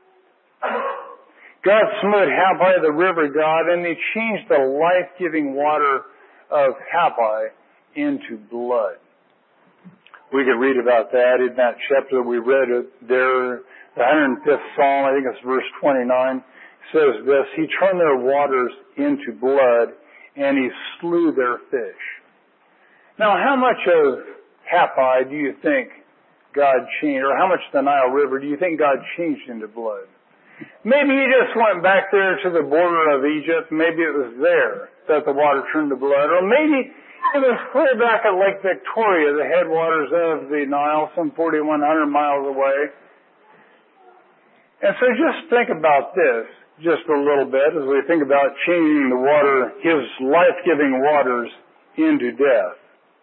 Speaker 1: God smote Happi, the river god, and he changed the life-giving water of Happi into blood. We could read about that in that chapter we read there, the one hundred fifth Psalm, I think it's verse twenty-nine, says this, he turned their waters into blood, and he slew their fish. Now, how much of Happi do you think God changed, or how much of the Nile River do you think God changed into blood? Maybe he just went back there to the border of Egypt. Maybe it was there that the water turned to blood. Or maybe it was clear back at Lake Victoria, the headwaters of the Nile, some forty-one hundred miles away. And so just think about this just a little bit as we think about changing the water, his life-giving waters, into death.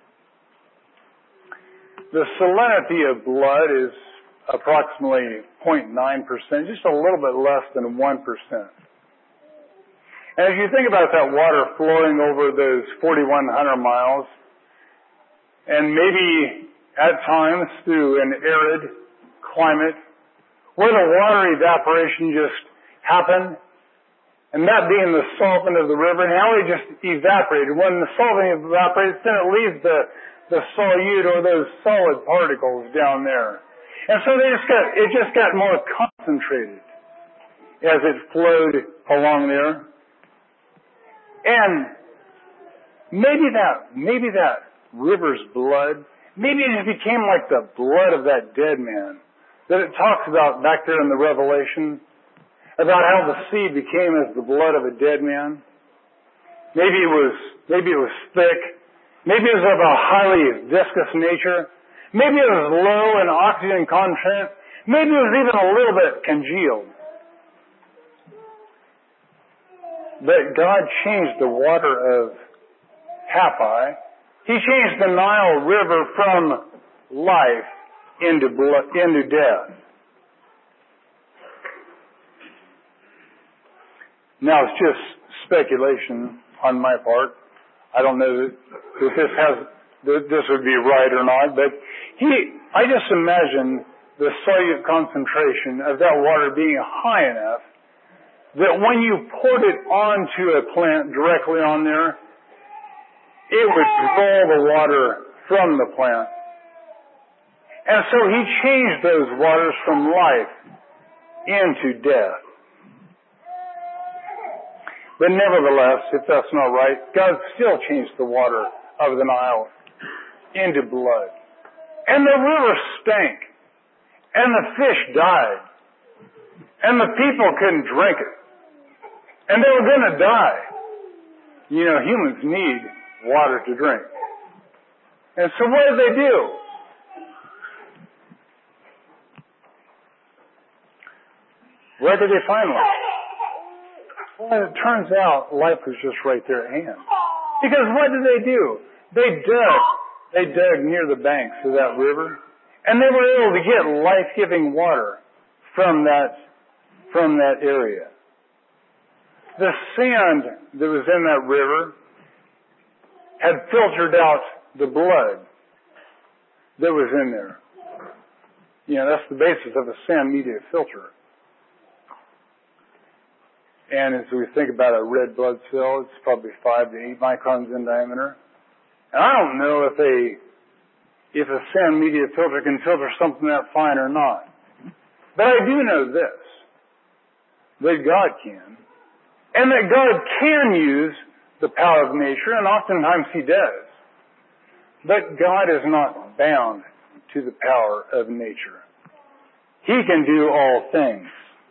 Speaker 1: The salinity of blood is approximately zero point nine percent, just a little bit less than one percent. And as you think about that water flowing over those forty-one hundred miles, and maybe at times through an arid climate, where the water evaporation just happened, and that being the solvent of the river, and how it just evaporated. When the solvent evaporates, then it leaves the, the solute or those solid particles down there. And so they just got, it just got more concentrated as it flowed along there. And maybe that, maybe that river's blood, maybe it just became like the blood of that dead man that it talks about back there in the Revelation, about how the sea became as the blood of a dead man. Maybe it was, maybe it was thick. Maybe it was of a highly viscous nature. Maybe it was low in oxygen content. Maybe it was even a little bit congealed. But God changed the water of Happi. He changed the Nile River from life into blood, into death. Now it's just speculation on my part. I don't know that this has that this would be right or not, but he, I just imagine the solute concentration of that water being high enough that when you poured it onto a plant directly on there, it would draw the water from the plant. And so he changed those waters from life into death. But nevertheless, if that's not right, God still changed the water of the Nile into blood. And the river stank. And the fish died. And the people couldn't drink it. And they were going to die. You know, humans need water to drink. And so what did they do? Where did they find life? Well, it turns out life was just right there at hand. Because what did they do? They dug. They dug near the banks of that river, and they were able to get life-giving water from that, from that area. The sand that was in that river had filtered out the blood that was in there. You know, that's the basis of a sand media filter. And as we think about a red blood cell, it's probably five to eight microns in diameter. And I don't know if a if a sand media filter can filter something that fine or not. But I do know this, that God can, and that God can use the power of nature, and oftentimes He does. But God is not bound to the power of nature. He can do all things.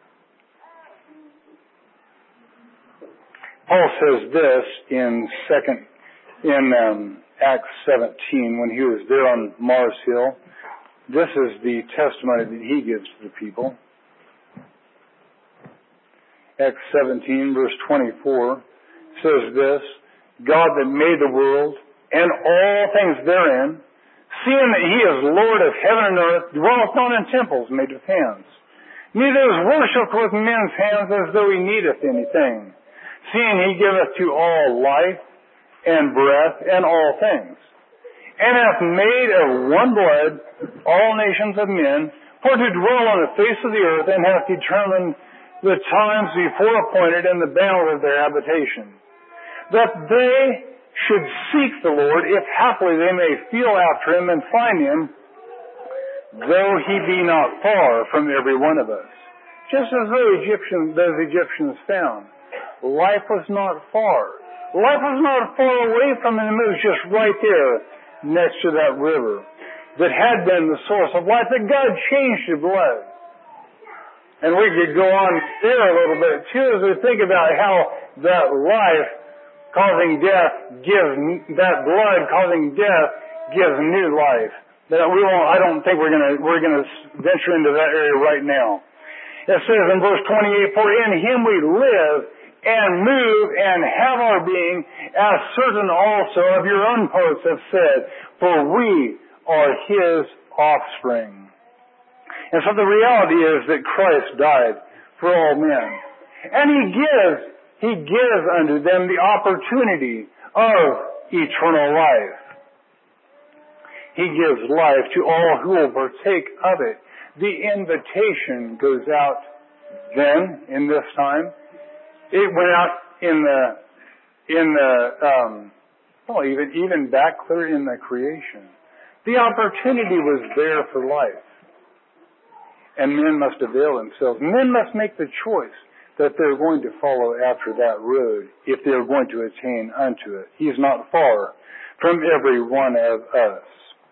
Speaker 1: Paul says this in second in um, Acts seventeen when he was there on Mars Hill. This is the testimony that he gives to the people. Acts seventeen, verse twenty-four says this, God that made the world and all things therein, seeing that He is Lord of heaven and earth, dwelleth not in temples made with hands, neither is worshipped with men's hands as though He needeth anything, seeing He giveth to all life and breath and all things, and hath made of one blood all nations of men, for to dwell on the face of the earth, and hath determined the times before appointed and the bounds of their habitation, that they should seek the Lord, if haply they may feel after Him and find Him, though He be not far from every one of us. Just as the Egyptians, those Egyptians found. Life was not far. Life was not far away from them. It was just right there next to that river that had been the source of life that God changed to blood. And we could go on there a little bit too as we think about how that life causing death gives, that blood causing death gives new life. That we won't, I don't think we're gonna, we're gonna venture into that area right now. It says in verse twenty-eight, for in Him we live and move and have our being, as certain also of your own poets have said, for we are His offspring. And so the reality is that Christ died for all men. And He gives He gives unto them the opportunity of eternal life. He gives life to all who will partake of it. The invitation goes out then, in this time. It went out in the, in the, um, well, even, even back clear in the creation. The opportunity was there for life. And men must avail themselves. Men must make the choice that they're going to follow after that road if they're going to attain unto it. He's not far from every one of us.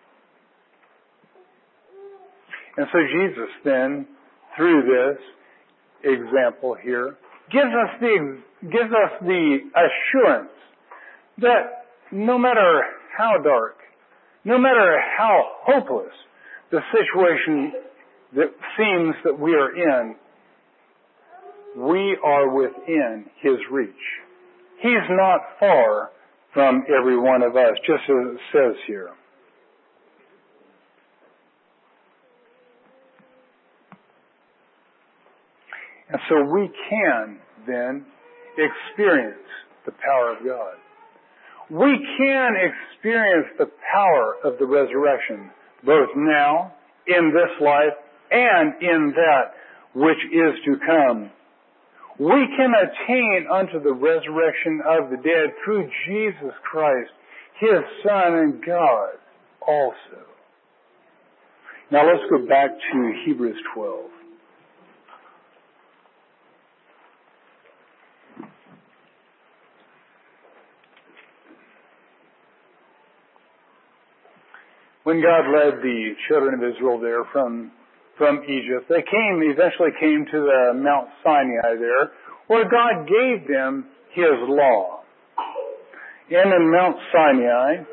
Speaker 1: And so Jesus then, through this example here, gives us the gives us the assurance that no matter how dark, no matter how hopeless the situation that seems that we are in, we are within His reach. He's not far from every one of us, just as it says here. And so we can then experience the power of God. We can experience the power of the resurrection, both now, in this life, and in that which is to come. We can attain unto the resurrection of the dead through Jesus Christ, His Son and God also. Now let's go back to Hebrews twelve. When God led the children of Israel there from from Egypt, they came, eventually came to the Mount Sinai there, where God gave them His law. And in Mount Sinai,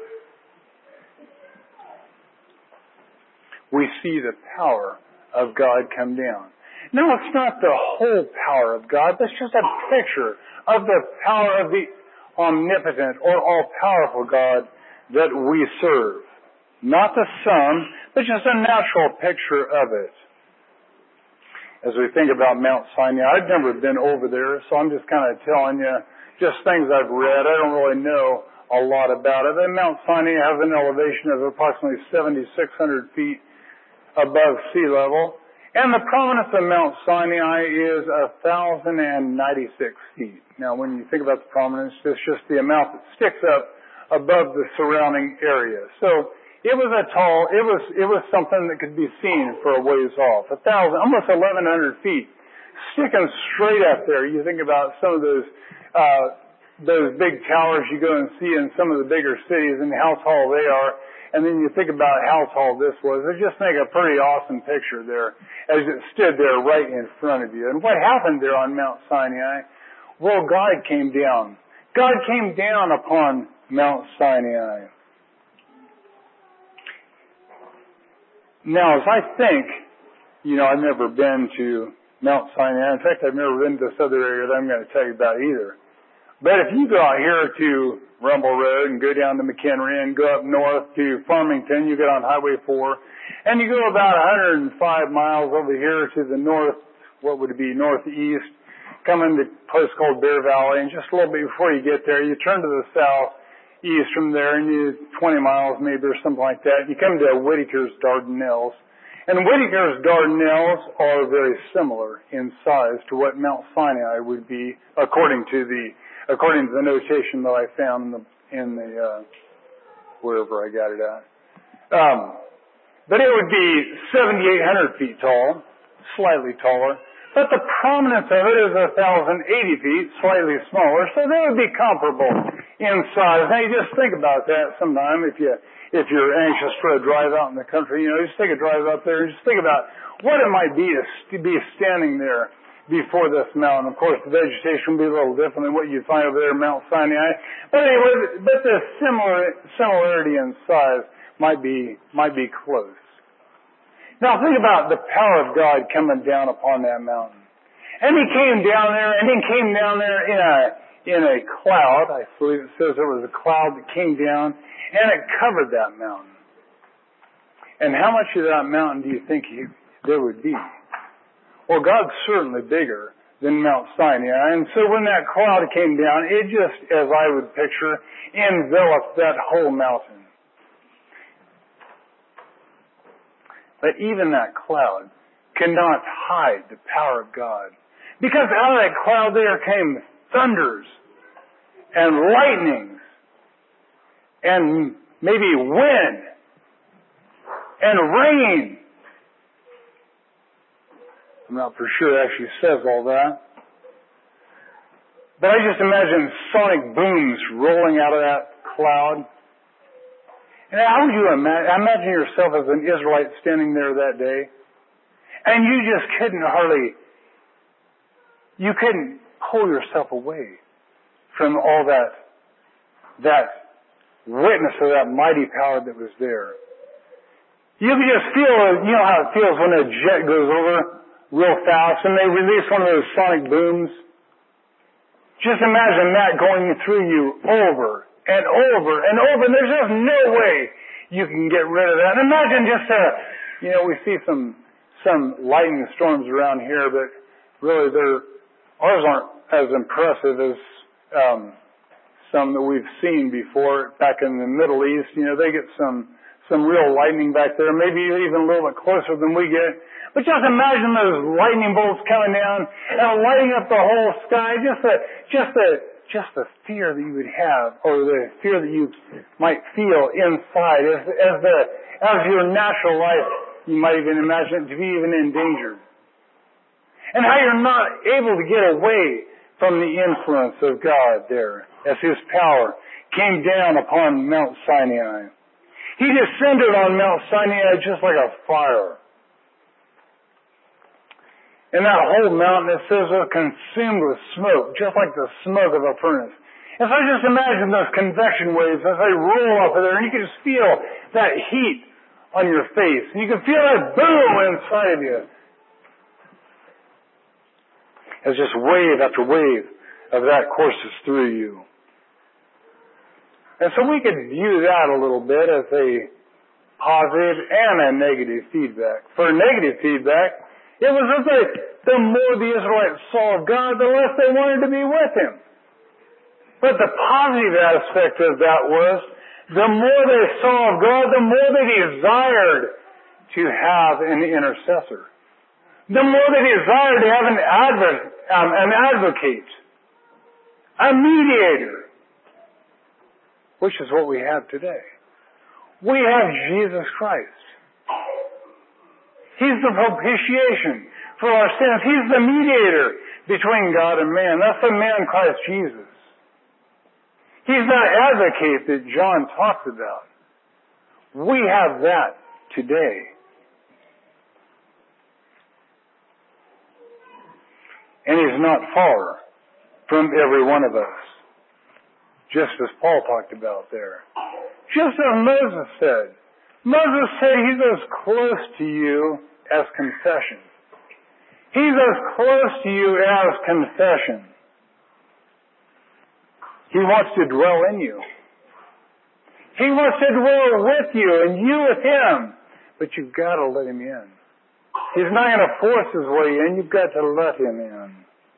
Speaker 1: we see the power of God come down. Now, it's not the whole power of God, that's just a picture of the power of the omnipotent or all-powerful God that we serve. Not the sum, but just a natural picture of it. As we think about Mount Sinai, I've never been over there, so I'm just kind of telling you just things I've read. I don't really know a lot about it. And Mount Sinai has an elevation of approximately seventy-six hundred feet above sea level. And the prominence of Mount Sinai is one thousand ninety-six feet. Now, when you think about the prominence, it's just the amount that sticks up above the surrounding area. So, It was a tall, it was, it was something that could be seen for a ways off. A thousand, almost eleven hundred feet. Sticking straight up there. You think about some of those, uh, those big towers you go and see in some of the bigger cities and how tall they are. And then you think about how tall this was. It just make a pretty awesome picture there as it stood there right in front of you. And what happened there on Mount Sinai? Well, God came down. God came down upon Mount Sinai. Now, as I think, you know, I've never been to Mount Sinai. In fact, I've never been to this other area that I'm going to tell you about either. But if you go out here to Rumble Road and go down to McHenry and go up north to Farmington, you get on Highway four, and you go about one hundred five miles over here to the north, what would it be, northeast, come into a place called Bear Valley, and just a little bit before you get there, you turn to the southeast from there, and you twenty miles maybe or something like that, you come to Whitaker's Dardanelles. And Whitaker's Dardanelles are very similar in size to what Mount Sinai would be, according to the according to the notation that I found in the in the uh, wherever I got it at. Um, but it would be seventy-eight hundred feet tall, slightly taller. But the prominence of it is one thousand eighty feet, slightly smaller. So they would be comparable in size. Now you just think about that sometime if you. If you're anxious for a drive out in the country, you know, just take a drive up there and just think about what it might be to be standing there before this mountain. Of course, the vegetation will be a little different than what you'd find over there in Mount Sinai. But anyway, but the similar, similarity in size might be, might be close. Now think about the power of God coming down upon that mountain. And He came down there, and He came down there in a, in a cloud. I believe it says there was a cloud that came down, and it covered that mountain. And how much of that mountain do you think he, there would be? Well, God's certainly bigger than Mount Sinai. And so when that cloud came down, it just, as I would picture, enveloped that whole mountain. But even that cloud cannot hide the power of God. Because out of that cloud there came thunders and lightnings and maybe wind and rain. I'm not for sure it actually says all that. But I just imagine sonic booms rolling out of that cloud. And how would you imagine, imagine yourself as an Israelite standing there that day, and you just couldn't hardly, you couldn't pull yourself away from all that, that witness of that mighty power that was there. You could just feel, you know how it feels when a jet goes over real fast and they release one of those sonic booms? Just imagine that going through you over and over and over, and there's just no way you can get rid of that. And imagine just a, you know, we see some, some lightning storms around here, but really they're, ours aren't as impressive as, um, some that we've seen before back in the Middle East. You know, they get some, some real lightning back there, maybe even a little bit closer than we get. But just imagine those lightning bolts coming down and lighting up the whole sky. Just the, just the, just the fear that you would have, or the fear that you might feel inside as, as the, as your natural life, you might even imagine it to be even endangered. And how you're not able to get away from the influence of God there as His power came down upon Mount Sinai. He descended on Mount Sinai just like a fire. And that whole mountain, it says, was consumed with smoke, just like the smoke of a furnace. And so just imagine those convection waves as they roll up there, and you can just feel that heat on your face. And you can feel that boom inside of you. As just wave after wave of that courses through you. And so we could view that a little bit as a positive and a negative feedback. For negative feedback, it was as if the more the Israelites saw of God, the less they wanted to be with Him. But the positive aspect of that was, the more they saw of God, the more they desired to have an intercessor. The more they desired to have an, advocate, um, an advocate, a mediator, which is what we have today. We have Jesus Christ. He's the propitiation for our sins. He's the mediator between God and man. That's the man Christ Jesus. He's that advocate that John talks about. We have that today. And He's not far from every one of us. Just as Paul talked about there. Just as Moses said. Moses said He's as close to you as confession. He's as close to you as confession. He wants to dwell in you. He wants to dwell with you and you with Him. But you've got to let Him in. He's not going to force His way in. You've got to let Him in.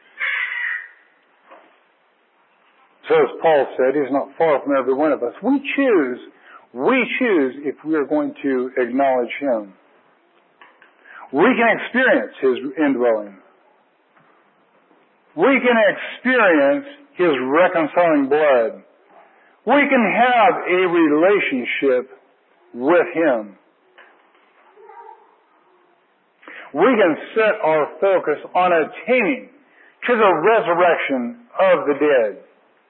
Speaker 1: So as Paul said, He's not far from every one of us. We choose, we choose if we are going to acknowledge Him. We can experience His indwelling. We can experience His reconciling blood. We can have a relationship with Him. We can set our focus on attaining to the resurrection of the dead.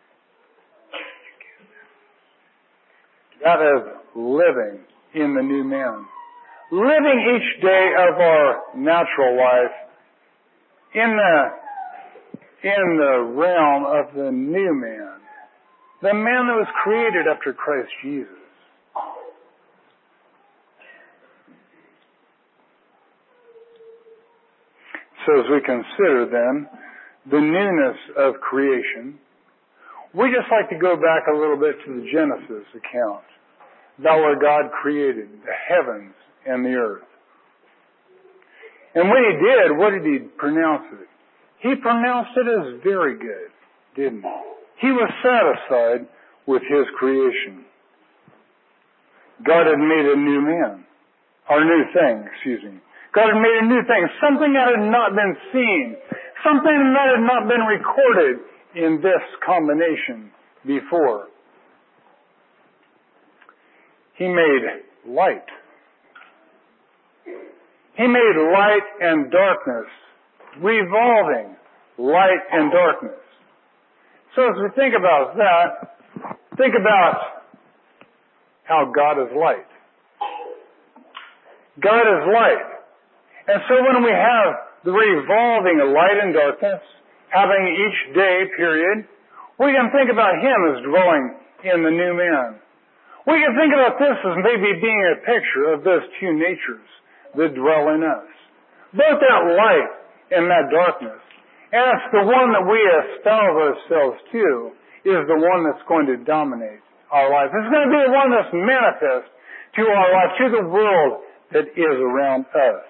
Speaker 1: That is living in the new man. Living each day of our natural life in the, in the realm of the new man. The man that was created after Christ Jesus. So as we consider then the newness of creation, we just like to go back a little bit to the Genesis account. Thou art God created the heavens and the earth. And when He did, what did He pronounce it? He pronounced it as very good, didn't He? He was satisfied with His creation. God had made a new man, or new thing, excuse me. God had made a new thing, something that had not been seen, something that had not been recorded in this combination before. He made light. He made light and darkness, revolving light and darkness. So as we think about that, think about how God is light. God is light. And so when we have the revolving of light and darkness, having each day period, we can think about Him as dwelling in the new man. We can think about this as maybe being a picture of those two natures that dwell in us. Both that light and that darkness. And it's the one that we espouse ourselves to is the one that's going to dominate our life. It's going to be the one that's manifest to our life, to the world that is around us.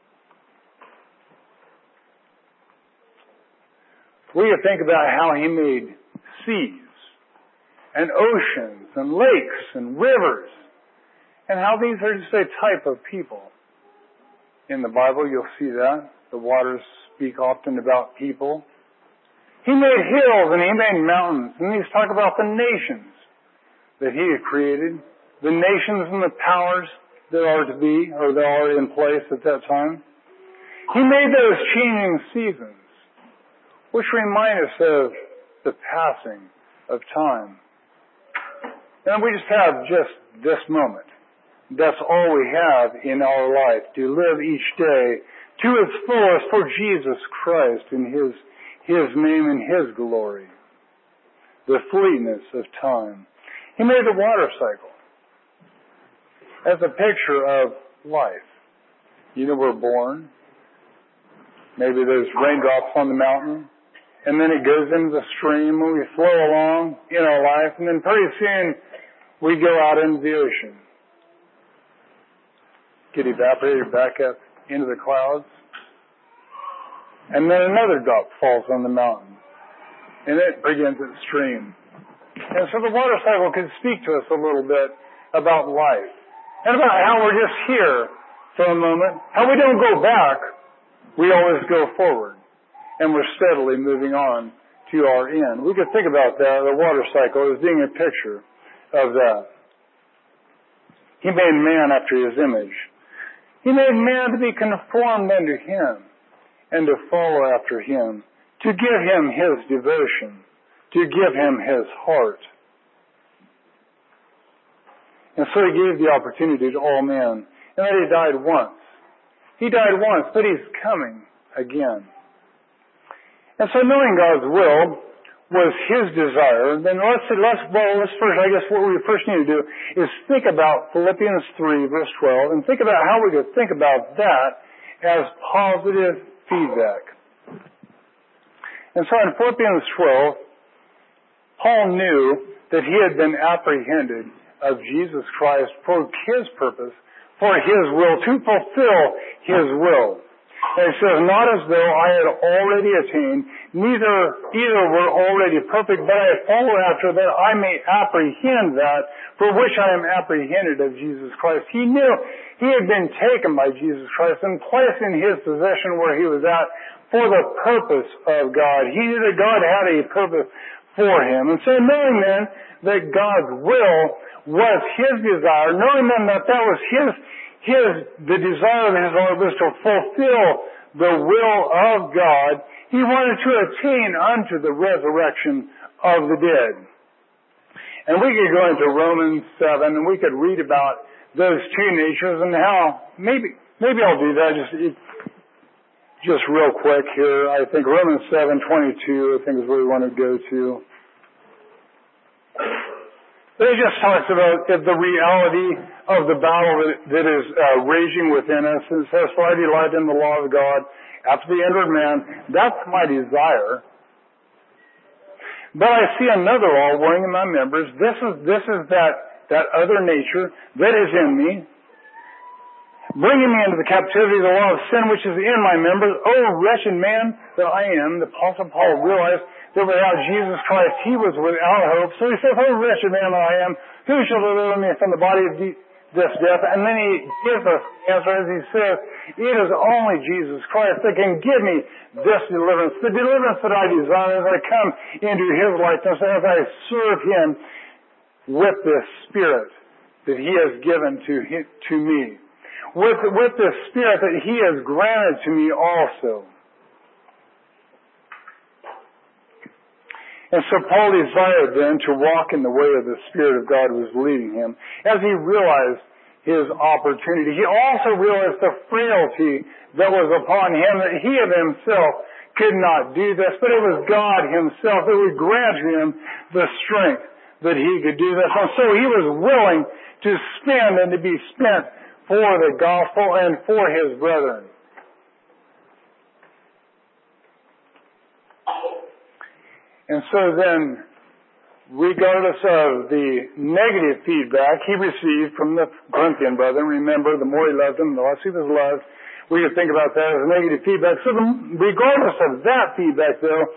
Speaker 1: We can think about how He made seas and oceans and lakes and rivers and how these are just a type of people. In the Bible, you'll see that. The waters speak often about people. He made hills and He made mountains. And He's talking about the nations that He had created. The nations and the powers that are to be, or that are in place at that time. He made those changing seasons, which remind us of the passing of time. And we just have just this moment. That's all we have in our life, to live each day to its fullest for Jesus Christ in His, His name and His glory. The fleetness of time. He made the water cycle as a picture of life. You know, we're born. Maybe there's raindrops on the mountain. And then it goes into the stream and we flow along in our life. And then pretty soon we go out into the ocean. Get evaporated back up into the clouds. And then another drop falls on the mountain. And it begins its stream. And so the water cycle can speak to us a little bit about life. And about how we're just here for a moment. How we don't go back. We always go forward. And we're steadily moving on to our end. We could think about that, the water cycle, as being a picture of that. He made man after His image. He made man to be conformed unto Him and to follow after Him, to give Him His devotion, to give Him His heart. And so He gave the opportunity to all men, and that He died once. He died once, but He's coming again. And so knowing God's will was His desire, then let's, let's, well, let's first, I guess what we first need to do is think about Philippians three, verse twelve, and think about how we could think about that as positive feedback. And so in Philippians twelve, Paul knew that he had been apprehended of Jesus Christ for His purpose, for His will, to fulfill His will. And it says, not as though I had already attained, neither either were already perfect, but I follow after that I may apprehend that for which I am apprehended of Jesus Christ. He knew he had been taken by Jesus Christ and placed in His possession where He was at for the purpose of God. He knew that God had a purpose for him. And so knowing then that God's will was His desire, knowing then that that was His His, the desire of His heart was to fulfill the will of God, He wanted to attain unto the resurrection of the dead. And we could go into Romans seven and we could read about those two natures and how, maybe, maybe I'll do that just, it, just real quick here. I think Romans seven twenty-two, I think is where we want to go to. But it just talks about the reality of the battle that, that is uh, raging within us. It says, for I delight in the law of God after the inward man. That's my desire. But I see another law warring in my members. This is, this is that, that other nature that is in me, bringing me into the captivity of the law of sin which is in my members. Oh, wretched man that I am. The Apostle Paul realized that without Jesus Christ, he was without hope. So he says, oh, wretched man that I am, who shall deliver me from the body of de- this death? And then he gives us the answer as he says, it is only Jesus Christ that can give me this deliverance, the deliverance that I desire as I come into His likeness, as I serve Him with this Spirit that He has given to, him, to me. With, with the Spirit that He has granted to me also. And so Paul desired then to walk in the way of the Spirit of God was leading him as he realized his opportunity. He also realized the frailty that was upon him, that he of himself could not do this, but it was God Himself that would grant him the strength that he could do this. And so he was willing to spend and to be spent for the gospel and for his brethren. And so then, regardless of the negative feedback he received from the Corinthian brethren, remember, the more he loved them, the less he was loved, we could think about that as negative feedback. So the, regardless of that feedback, though,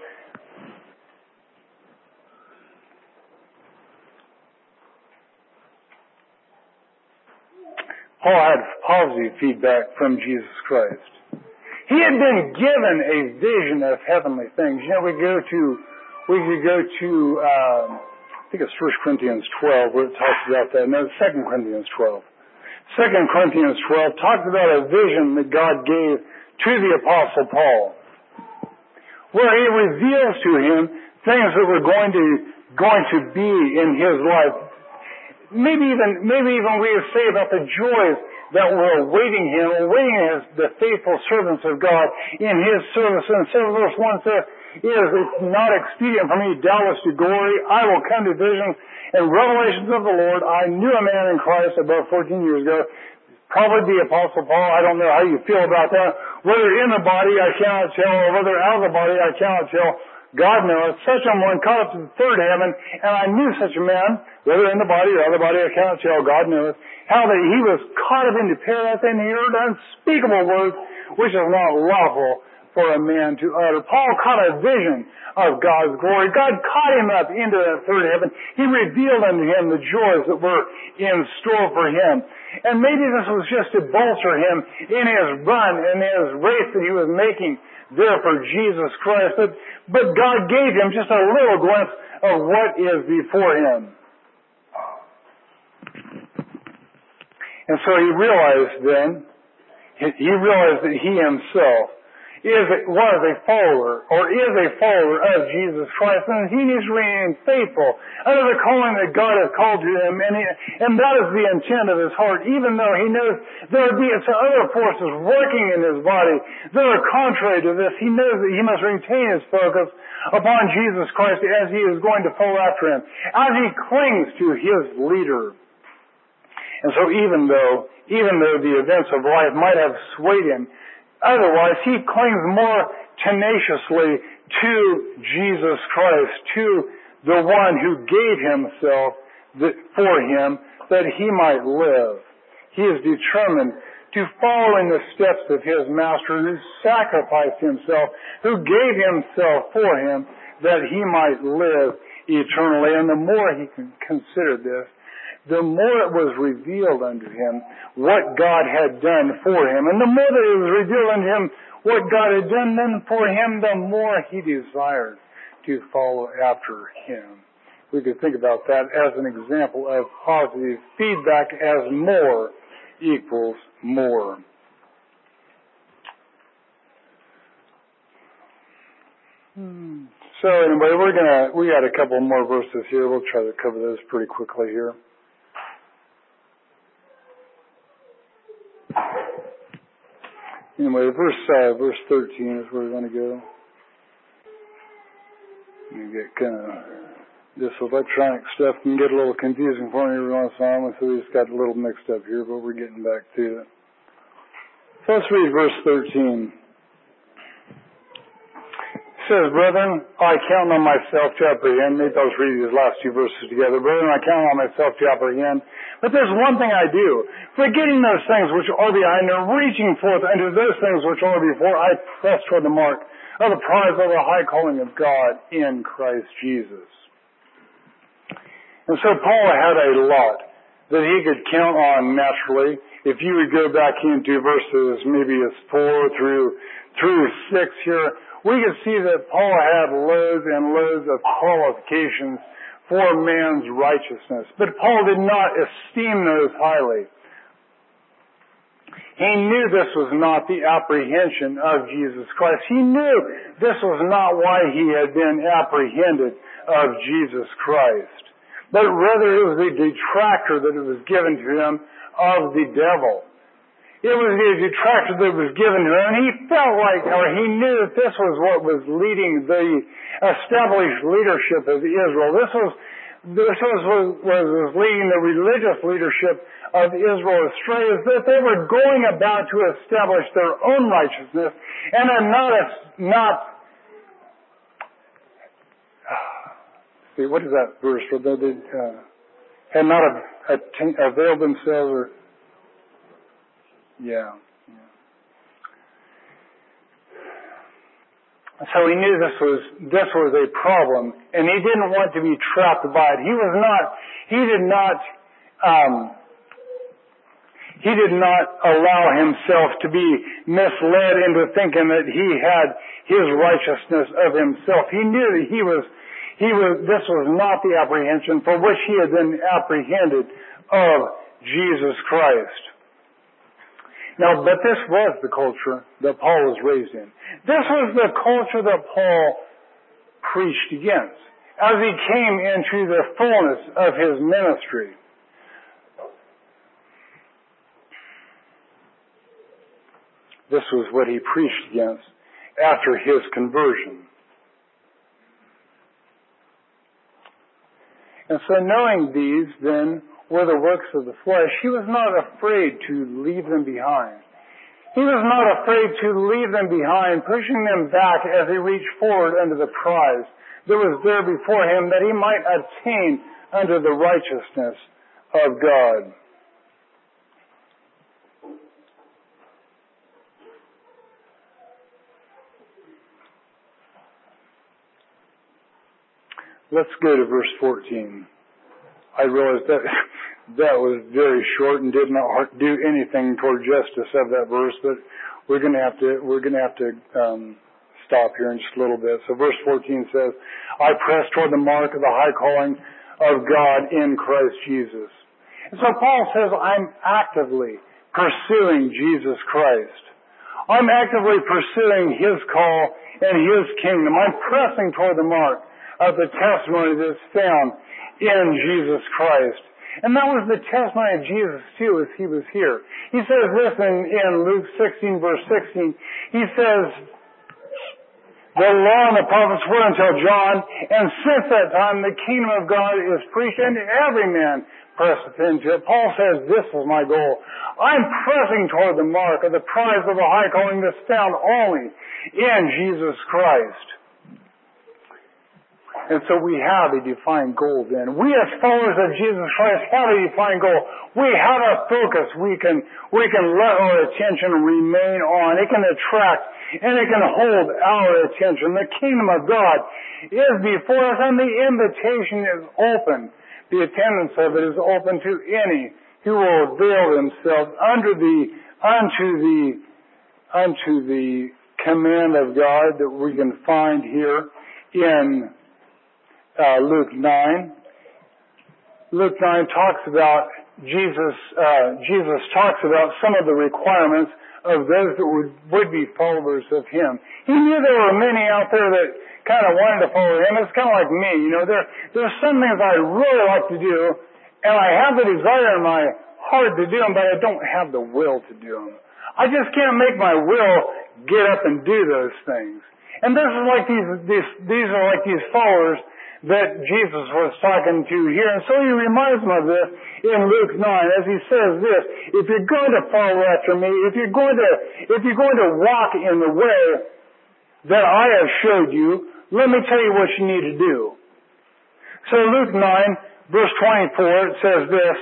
Speaker 1: Paul had positive feedback from Jesus Christ. He had been given a vision of heavenly things. You know, we go to We could go to, um, I think it's First Corinthians twelve, where it talks about that. No, Second Corinthians twelve. Second Corinthians twelve talks about a vision that God gave to the Apostle Paul, where He reveals to him things that were going to going to be in his life. Maybe even maybe even we would say about the joys that were awaiting him, awaiting his, the faithful servants of God in His service. And so verse one says, it is not expedient for me doubtless to glory. I will come to visions and revelations of the Lord. I knew a man in Christ about fourteen years ago, probably the Apostle Paul. I don't know how you feel about that. Whether in the body I cannot tell, or whether out of the body I cannot tell. God knoweth. Such a one caught up to the third heaven, and I knew such a man, whether in the body or out of the body I cannot tell. God knoweth. How that he was caught up into paradise, and he heard unspeakable words, which is not lawful for a man to utter. Paul caught a vision of God's glory. God caught him up into that third heaven. He revealed unto him the joys that were in store for him. And maybe this was just to bolster him in his run and his race that he was making there for Jesus Christ. But, but God gave him just a little glimpse of what is before him.
Speaker 3: And so he realized then, he realized that he himself is was a follower, or is a follower of Jesus Christ, and he needs to remain faithful under the calling that God has called to him, and he, and that is the intent of his heart, even though he knows there will be some other forces working in his body that are contrary to this. He knows that he must retain his focus upon Jesus Christ as he is going to follow after him, as he clings to his leader. And so even though, even though the events of life might have swayed him, otherwise, he clings more tenaciously to Jesus Christ, to the one who gave himself for him that he might live. He is determined to follow in the steps of his master who sacrificed himself, who gave himself for him that he might live eternally. And the more he can consider this, the more it was revealed unto him what God had done for him. And the more that it was revealed unto him what God had done then for him, the more he desired to follow after him. We could think about that as an example of positive feedback, as more equals more. Hmm. So anyway, we're gonna, we got a couple more verses here. We'll try to cover those pretty quickly here. Anyway, verse uh, verse thirteen is where we're going to go. You get kind of this electronic stuff can get a little confusing for me every once in a while, so we just got a little mixed up here, but we're getting back to it. So let's read verse thirteen. It says, "Brethren, I count on myself to apprehend." Maybe I'll read these last two verses together. "Brethren, I count on myself to apprehend. But there's one thing I do, forgetting those things which are behind and reaching forth unto those things which are before, I press toward the mark of the prize of the high calling of God in Christ Jesus." And so Paul had a lot that he could count on naturally. If you would go back into verses maybe it's four through through six here, we can see that Paul had loads and loads of qualifications for man's righteousness. But Paul did not esteem those highly. He knew this was not the apprehension of Jesus Christ. He knew this was not why he had been apprehended of Jesus Christ. But rather it was a detractor that it was given to him of the devil. It was a detractor that was given to him, and he felt like, or he knew that this was what was leading the established leadership of Israel. This was, this was what was leading the religious leadership of Israel astray, is that they were going about to establish their own righteousness, and had not, not, see, what is that verse? They uh, had not availed themselves, or Yeah, yeah. So he knew this was this was a problem, and he didn't want to be trapped by it. He was not. He did not. Um, he did not allow himself to be misled into thinking that he had his righteousness of himself. He knew that he was. He was. This was not the apprehension for which he had been apprehended of Jesus Christ. Now, but this was the culture that Paul was raised in. This was the culture that Paul preached against as he came into the fullness of his ministry. This was what he preached against after his conversion. And so knowing these, then, were the works of the flesh, he was not afraid to leave them behind. He was not afraid to leave them behind, pushing them back as he reached forward unto the prize that was there before him, that he might attain unto the righteousness of God. Let's go to verse fourteen. I realized that that was very short and did not do anything toward justice of that verse, but we're going to have to we're going to have to um, stop here in just a little bit. So verse fourteen says, "I press toward the mark of the high calling of God in Christ Jesus." And so Paul says, I'm actively pursuing Jesus Christ. I'm actively pursuing His call and His kingdom. I'm pressing toward the mark of the testimony that's found in Jesus Christ. And that was the testimony of Jesus too as He was here. He says this in, in Luke sixteen verse sixteen. He says, the law and the prophets were until John, and since that time the kingdom of God is preached, and every man presseth into it. Paul says, this is my goal. I'm pressing toward the mark of the prize of the high calling that's found only in Jesus Christ. And so we have a defined goal then. We as followers of Jesus Christ have a defined goal. We have a focus we can, we can let our attention remain on. It can attract and it can hold our attention. The kingdom of God is before us and the invitation is open. The attendance of it is open to any who will avail themselves under the, unto the, unto the command of God that we can find here in Uh, Luke nine. Luke nine talks about Jesus, uh, Jesus talks about some of the requirements of those that would, would be followers of Him. He knew there were many out there that kind of wanted to follow Him. It's kind of like me, you know, there, there's some things I really like to do, and I have the desire in my heart to do them, but I don't have the will to do them. I just can't make my will get up and do those things. And this is like these, these, these are like these followers that Jesus was talking to here. And so He reminds them of this in Luke nine as He says this, if you're going to follow after me, if you're going to, if you're going to walk in the way that I have showed you, let me tell you what you need to do. So Luke nine, verse twenty-four, it says this,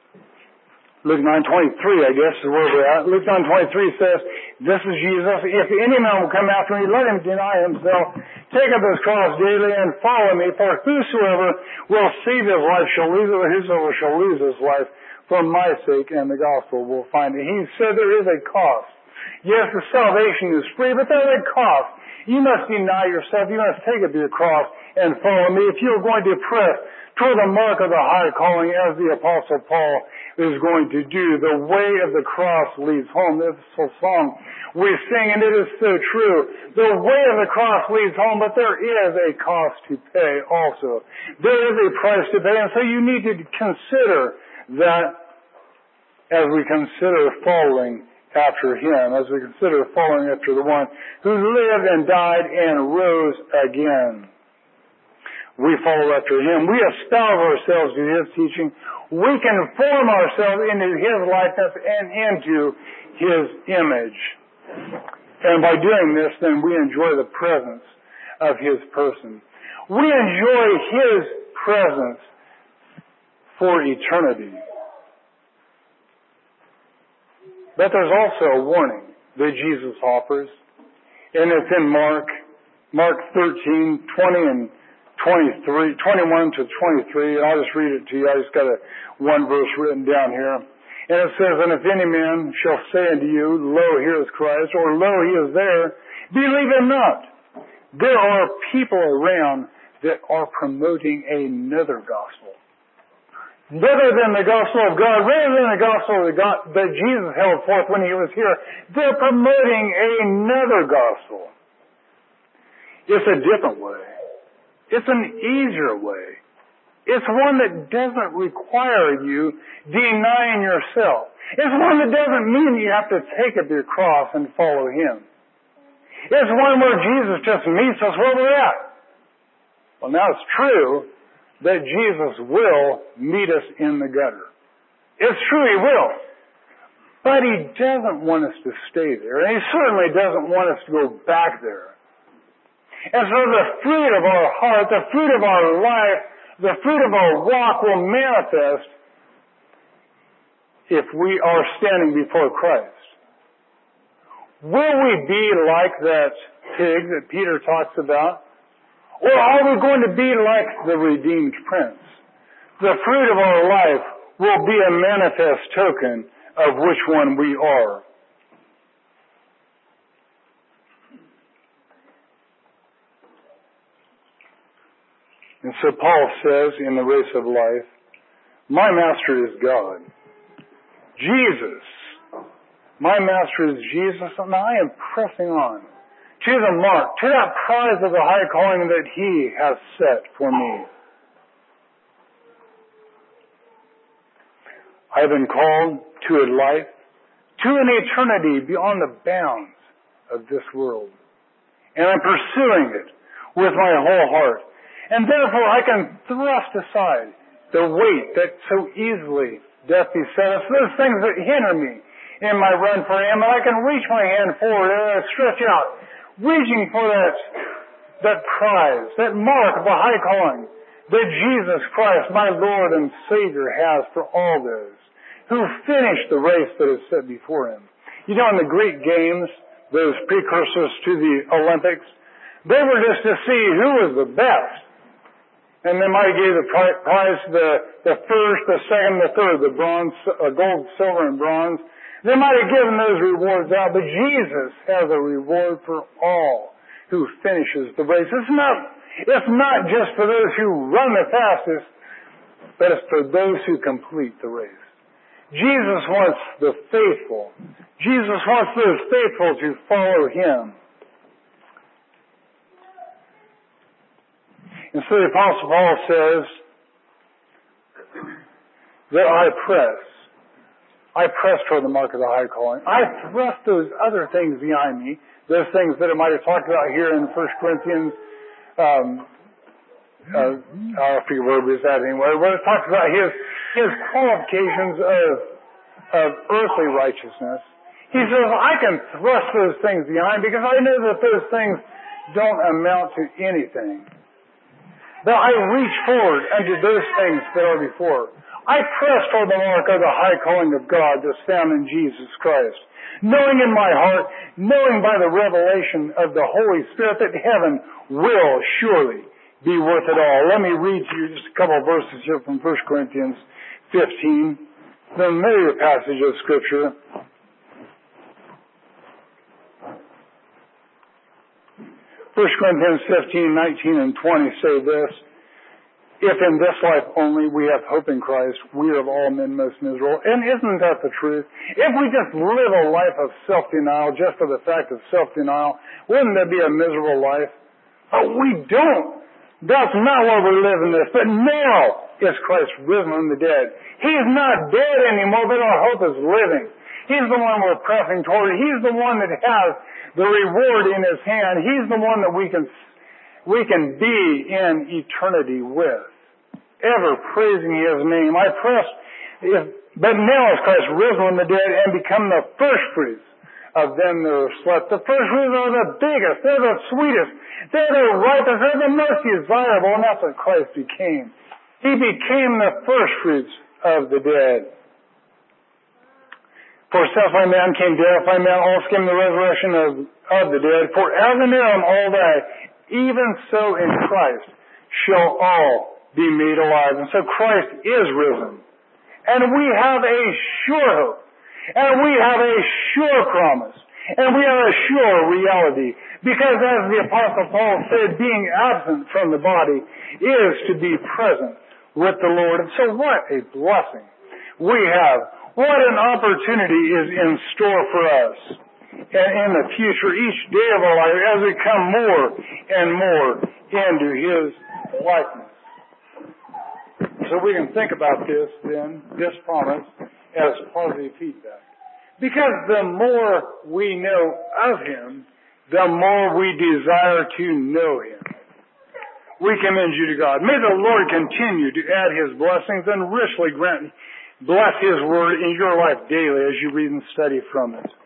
Speaker 3: Luke nine twenty-three, I guess, is where we're at. Luke nine twenty-three says, this is Jesus. If any man will come after me, let him deny himself, take up his cross daily, and follow me. For whosoever will save his life shall lose it, or whosoever shall lose his life for my sake and the gospel will find it. He said there is a cost. Yes, the salvation is free, but there's a cost. You must deny yourself. You must take up your cross and follow me if you're going to press toward the mark of the high calling, as the Apostle Paul is going to do. The way of the cross leads home. This is a song we sing, and it is so true. The way of the cross leads home, but there is a cost to pay also. There is a price to pay, and so you need to consider that as we consider following after Him, as we consider following after the one who lived and died and rose again. We follow after Him. We espouse ourselves to His teaching. We conform ourselves into His likeness and into His image. And by doing this, then we enjoy the presence of His person. We enjoy His presence for eternity. But there's also a warning that Jesus offers. And it's in Mark, Mark thirteen, twenty and twenty-three, twenty-one to twenty-three, and I'll just read it to you. I just got a one verse written down here. And it says, and if any man shall say unto you, lo, here is Christ, or lo, He is there, believe Him not. There are people around that are promoting another gospel. Rather than the gospel of God, rather than the gospel of God that Jesus held forth when He was here, they're promoting another gospel. It's a different way. It's an easier way. It's one that doesn't require you denying yourself. It's one that doesn't mean you have to take up your cross and follow Him. It's one where Jesus just meets us where we're at. Well, now it's true that Jesus will meet us in the gutter. It's true He will. But He doesn't want us to stay there. And He certainly doesn't want us to go back there. And so the fruit of our heart, the fruit of our life, the fruit of our walk will manifest if we are standing before Christ. Will we be like that pig that Peter talks about? Or are we going to be like the redeemed prince? The fruit of our life will be a manifest token of which one we are. And so Paul says in the race of life, My master is God. Jesus. My master is Jesus, and I am pressing on to the mark, to that prize of the high calling that He has set for me. I have been called to a life, to an eternity beyond the bounds of this world. And I'm pursuing it with my whole heart. And therefore I can thrust aside the weight that so easily doth beset us, those things that hinder me in my run for Him, and I can reach my hand forward and I stretch out, reaching for that, that prize, that mark of the high calling that Jesus Christ, my Lord and Savior, has for all those who finish the race that is set before Him. You know, in the Greek games, those precursors to the Olympics, they were just to see who was the best. And they might give the prize the, the first, the second, the third, the bronze, uh, gold, silver, and bronze. They might have given those rewards out, but Jesus has a reward for all who finishes the race. It's not, it's not just for those who run the fastest, but it's for those who complete the race. Jesus wants the faithful. Jesus wants those faithful to follow Him. And so the Apostle Paul says that I press. I press toward the mark of the high calling. I thrust those other things behind me, those things that I might have talked about here in First Corinthians, um, uh, I forget where it was at anyway, where it talks about his, his qualifications of, of earthly righteousness. He says, I can thrust those things behind because I know that those things don't amount to anything. That I reach forward unto those things that are before. I press toward the mark of the high calling of God that's found in Jesus Christ. Knowing in my heart, knowing by the revelation of the Holy Spirit that heaven will surely be worth it all. Let me read to you just a couple of verses here from First Corinthians fifteen, the familiar passage of Scripture. First Corinthians fifteen, nineteen, and twenty say this: if in this life only we have hope in Christ, we are of all men most miserable. And isn't that the truth? If we just live a life of self-denial just for the fact of self-denial, wouldn't that be a miserable life? But we don't. That's not why we live in this. But now is Christ risen from the dead. He is not dead anymore, but our hope is living. He's the one we're pressing toward. He's the one that has the reward in His hand. He's the one that we can we can be in eternity with, ever praising His name. I press, if, but now is Christ risen from the dead and become the first fruits of them that are slept. The first fruits are the biggest, they're the sweetest, they're the ripest, they're the most desirable, and that's what Christ became. He became the first fruits of the dead. For self by man came death, by man also came the resurrection of, of the dead. For as in Adam all die, even so in Christ shall all be made alive. And so Christ is risen. And we have a sure hope. And we have a sure promise. And we have a sure reality. Because as the Apostle Paul said, being absent from the body is to be present with the Lord. And so what a blessing we have. What an opportunity is in store for us and in the future, each day of our life, as we come more and more into His likeness. So we can think about this then, this promise, as positive feedback. Because the more we know of Him, the more we desire to know Him. We commend you to God. May the Lord continue to add His blessings and richly grant Bless His Word in your life daily as you read and study from it.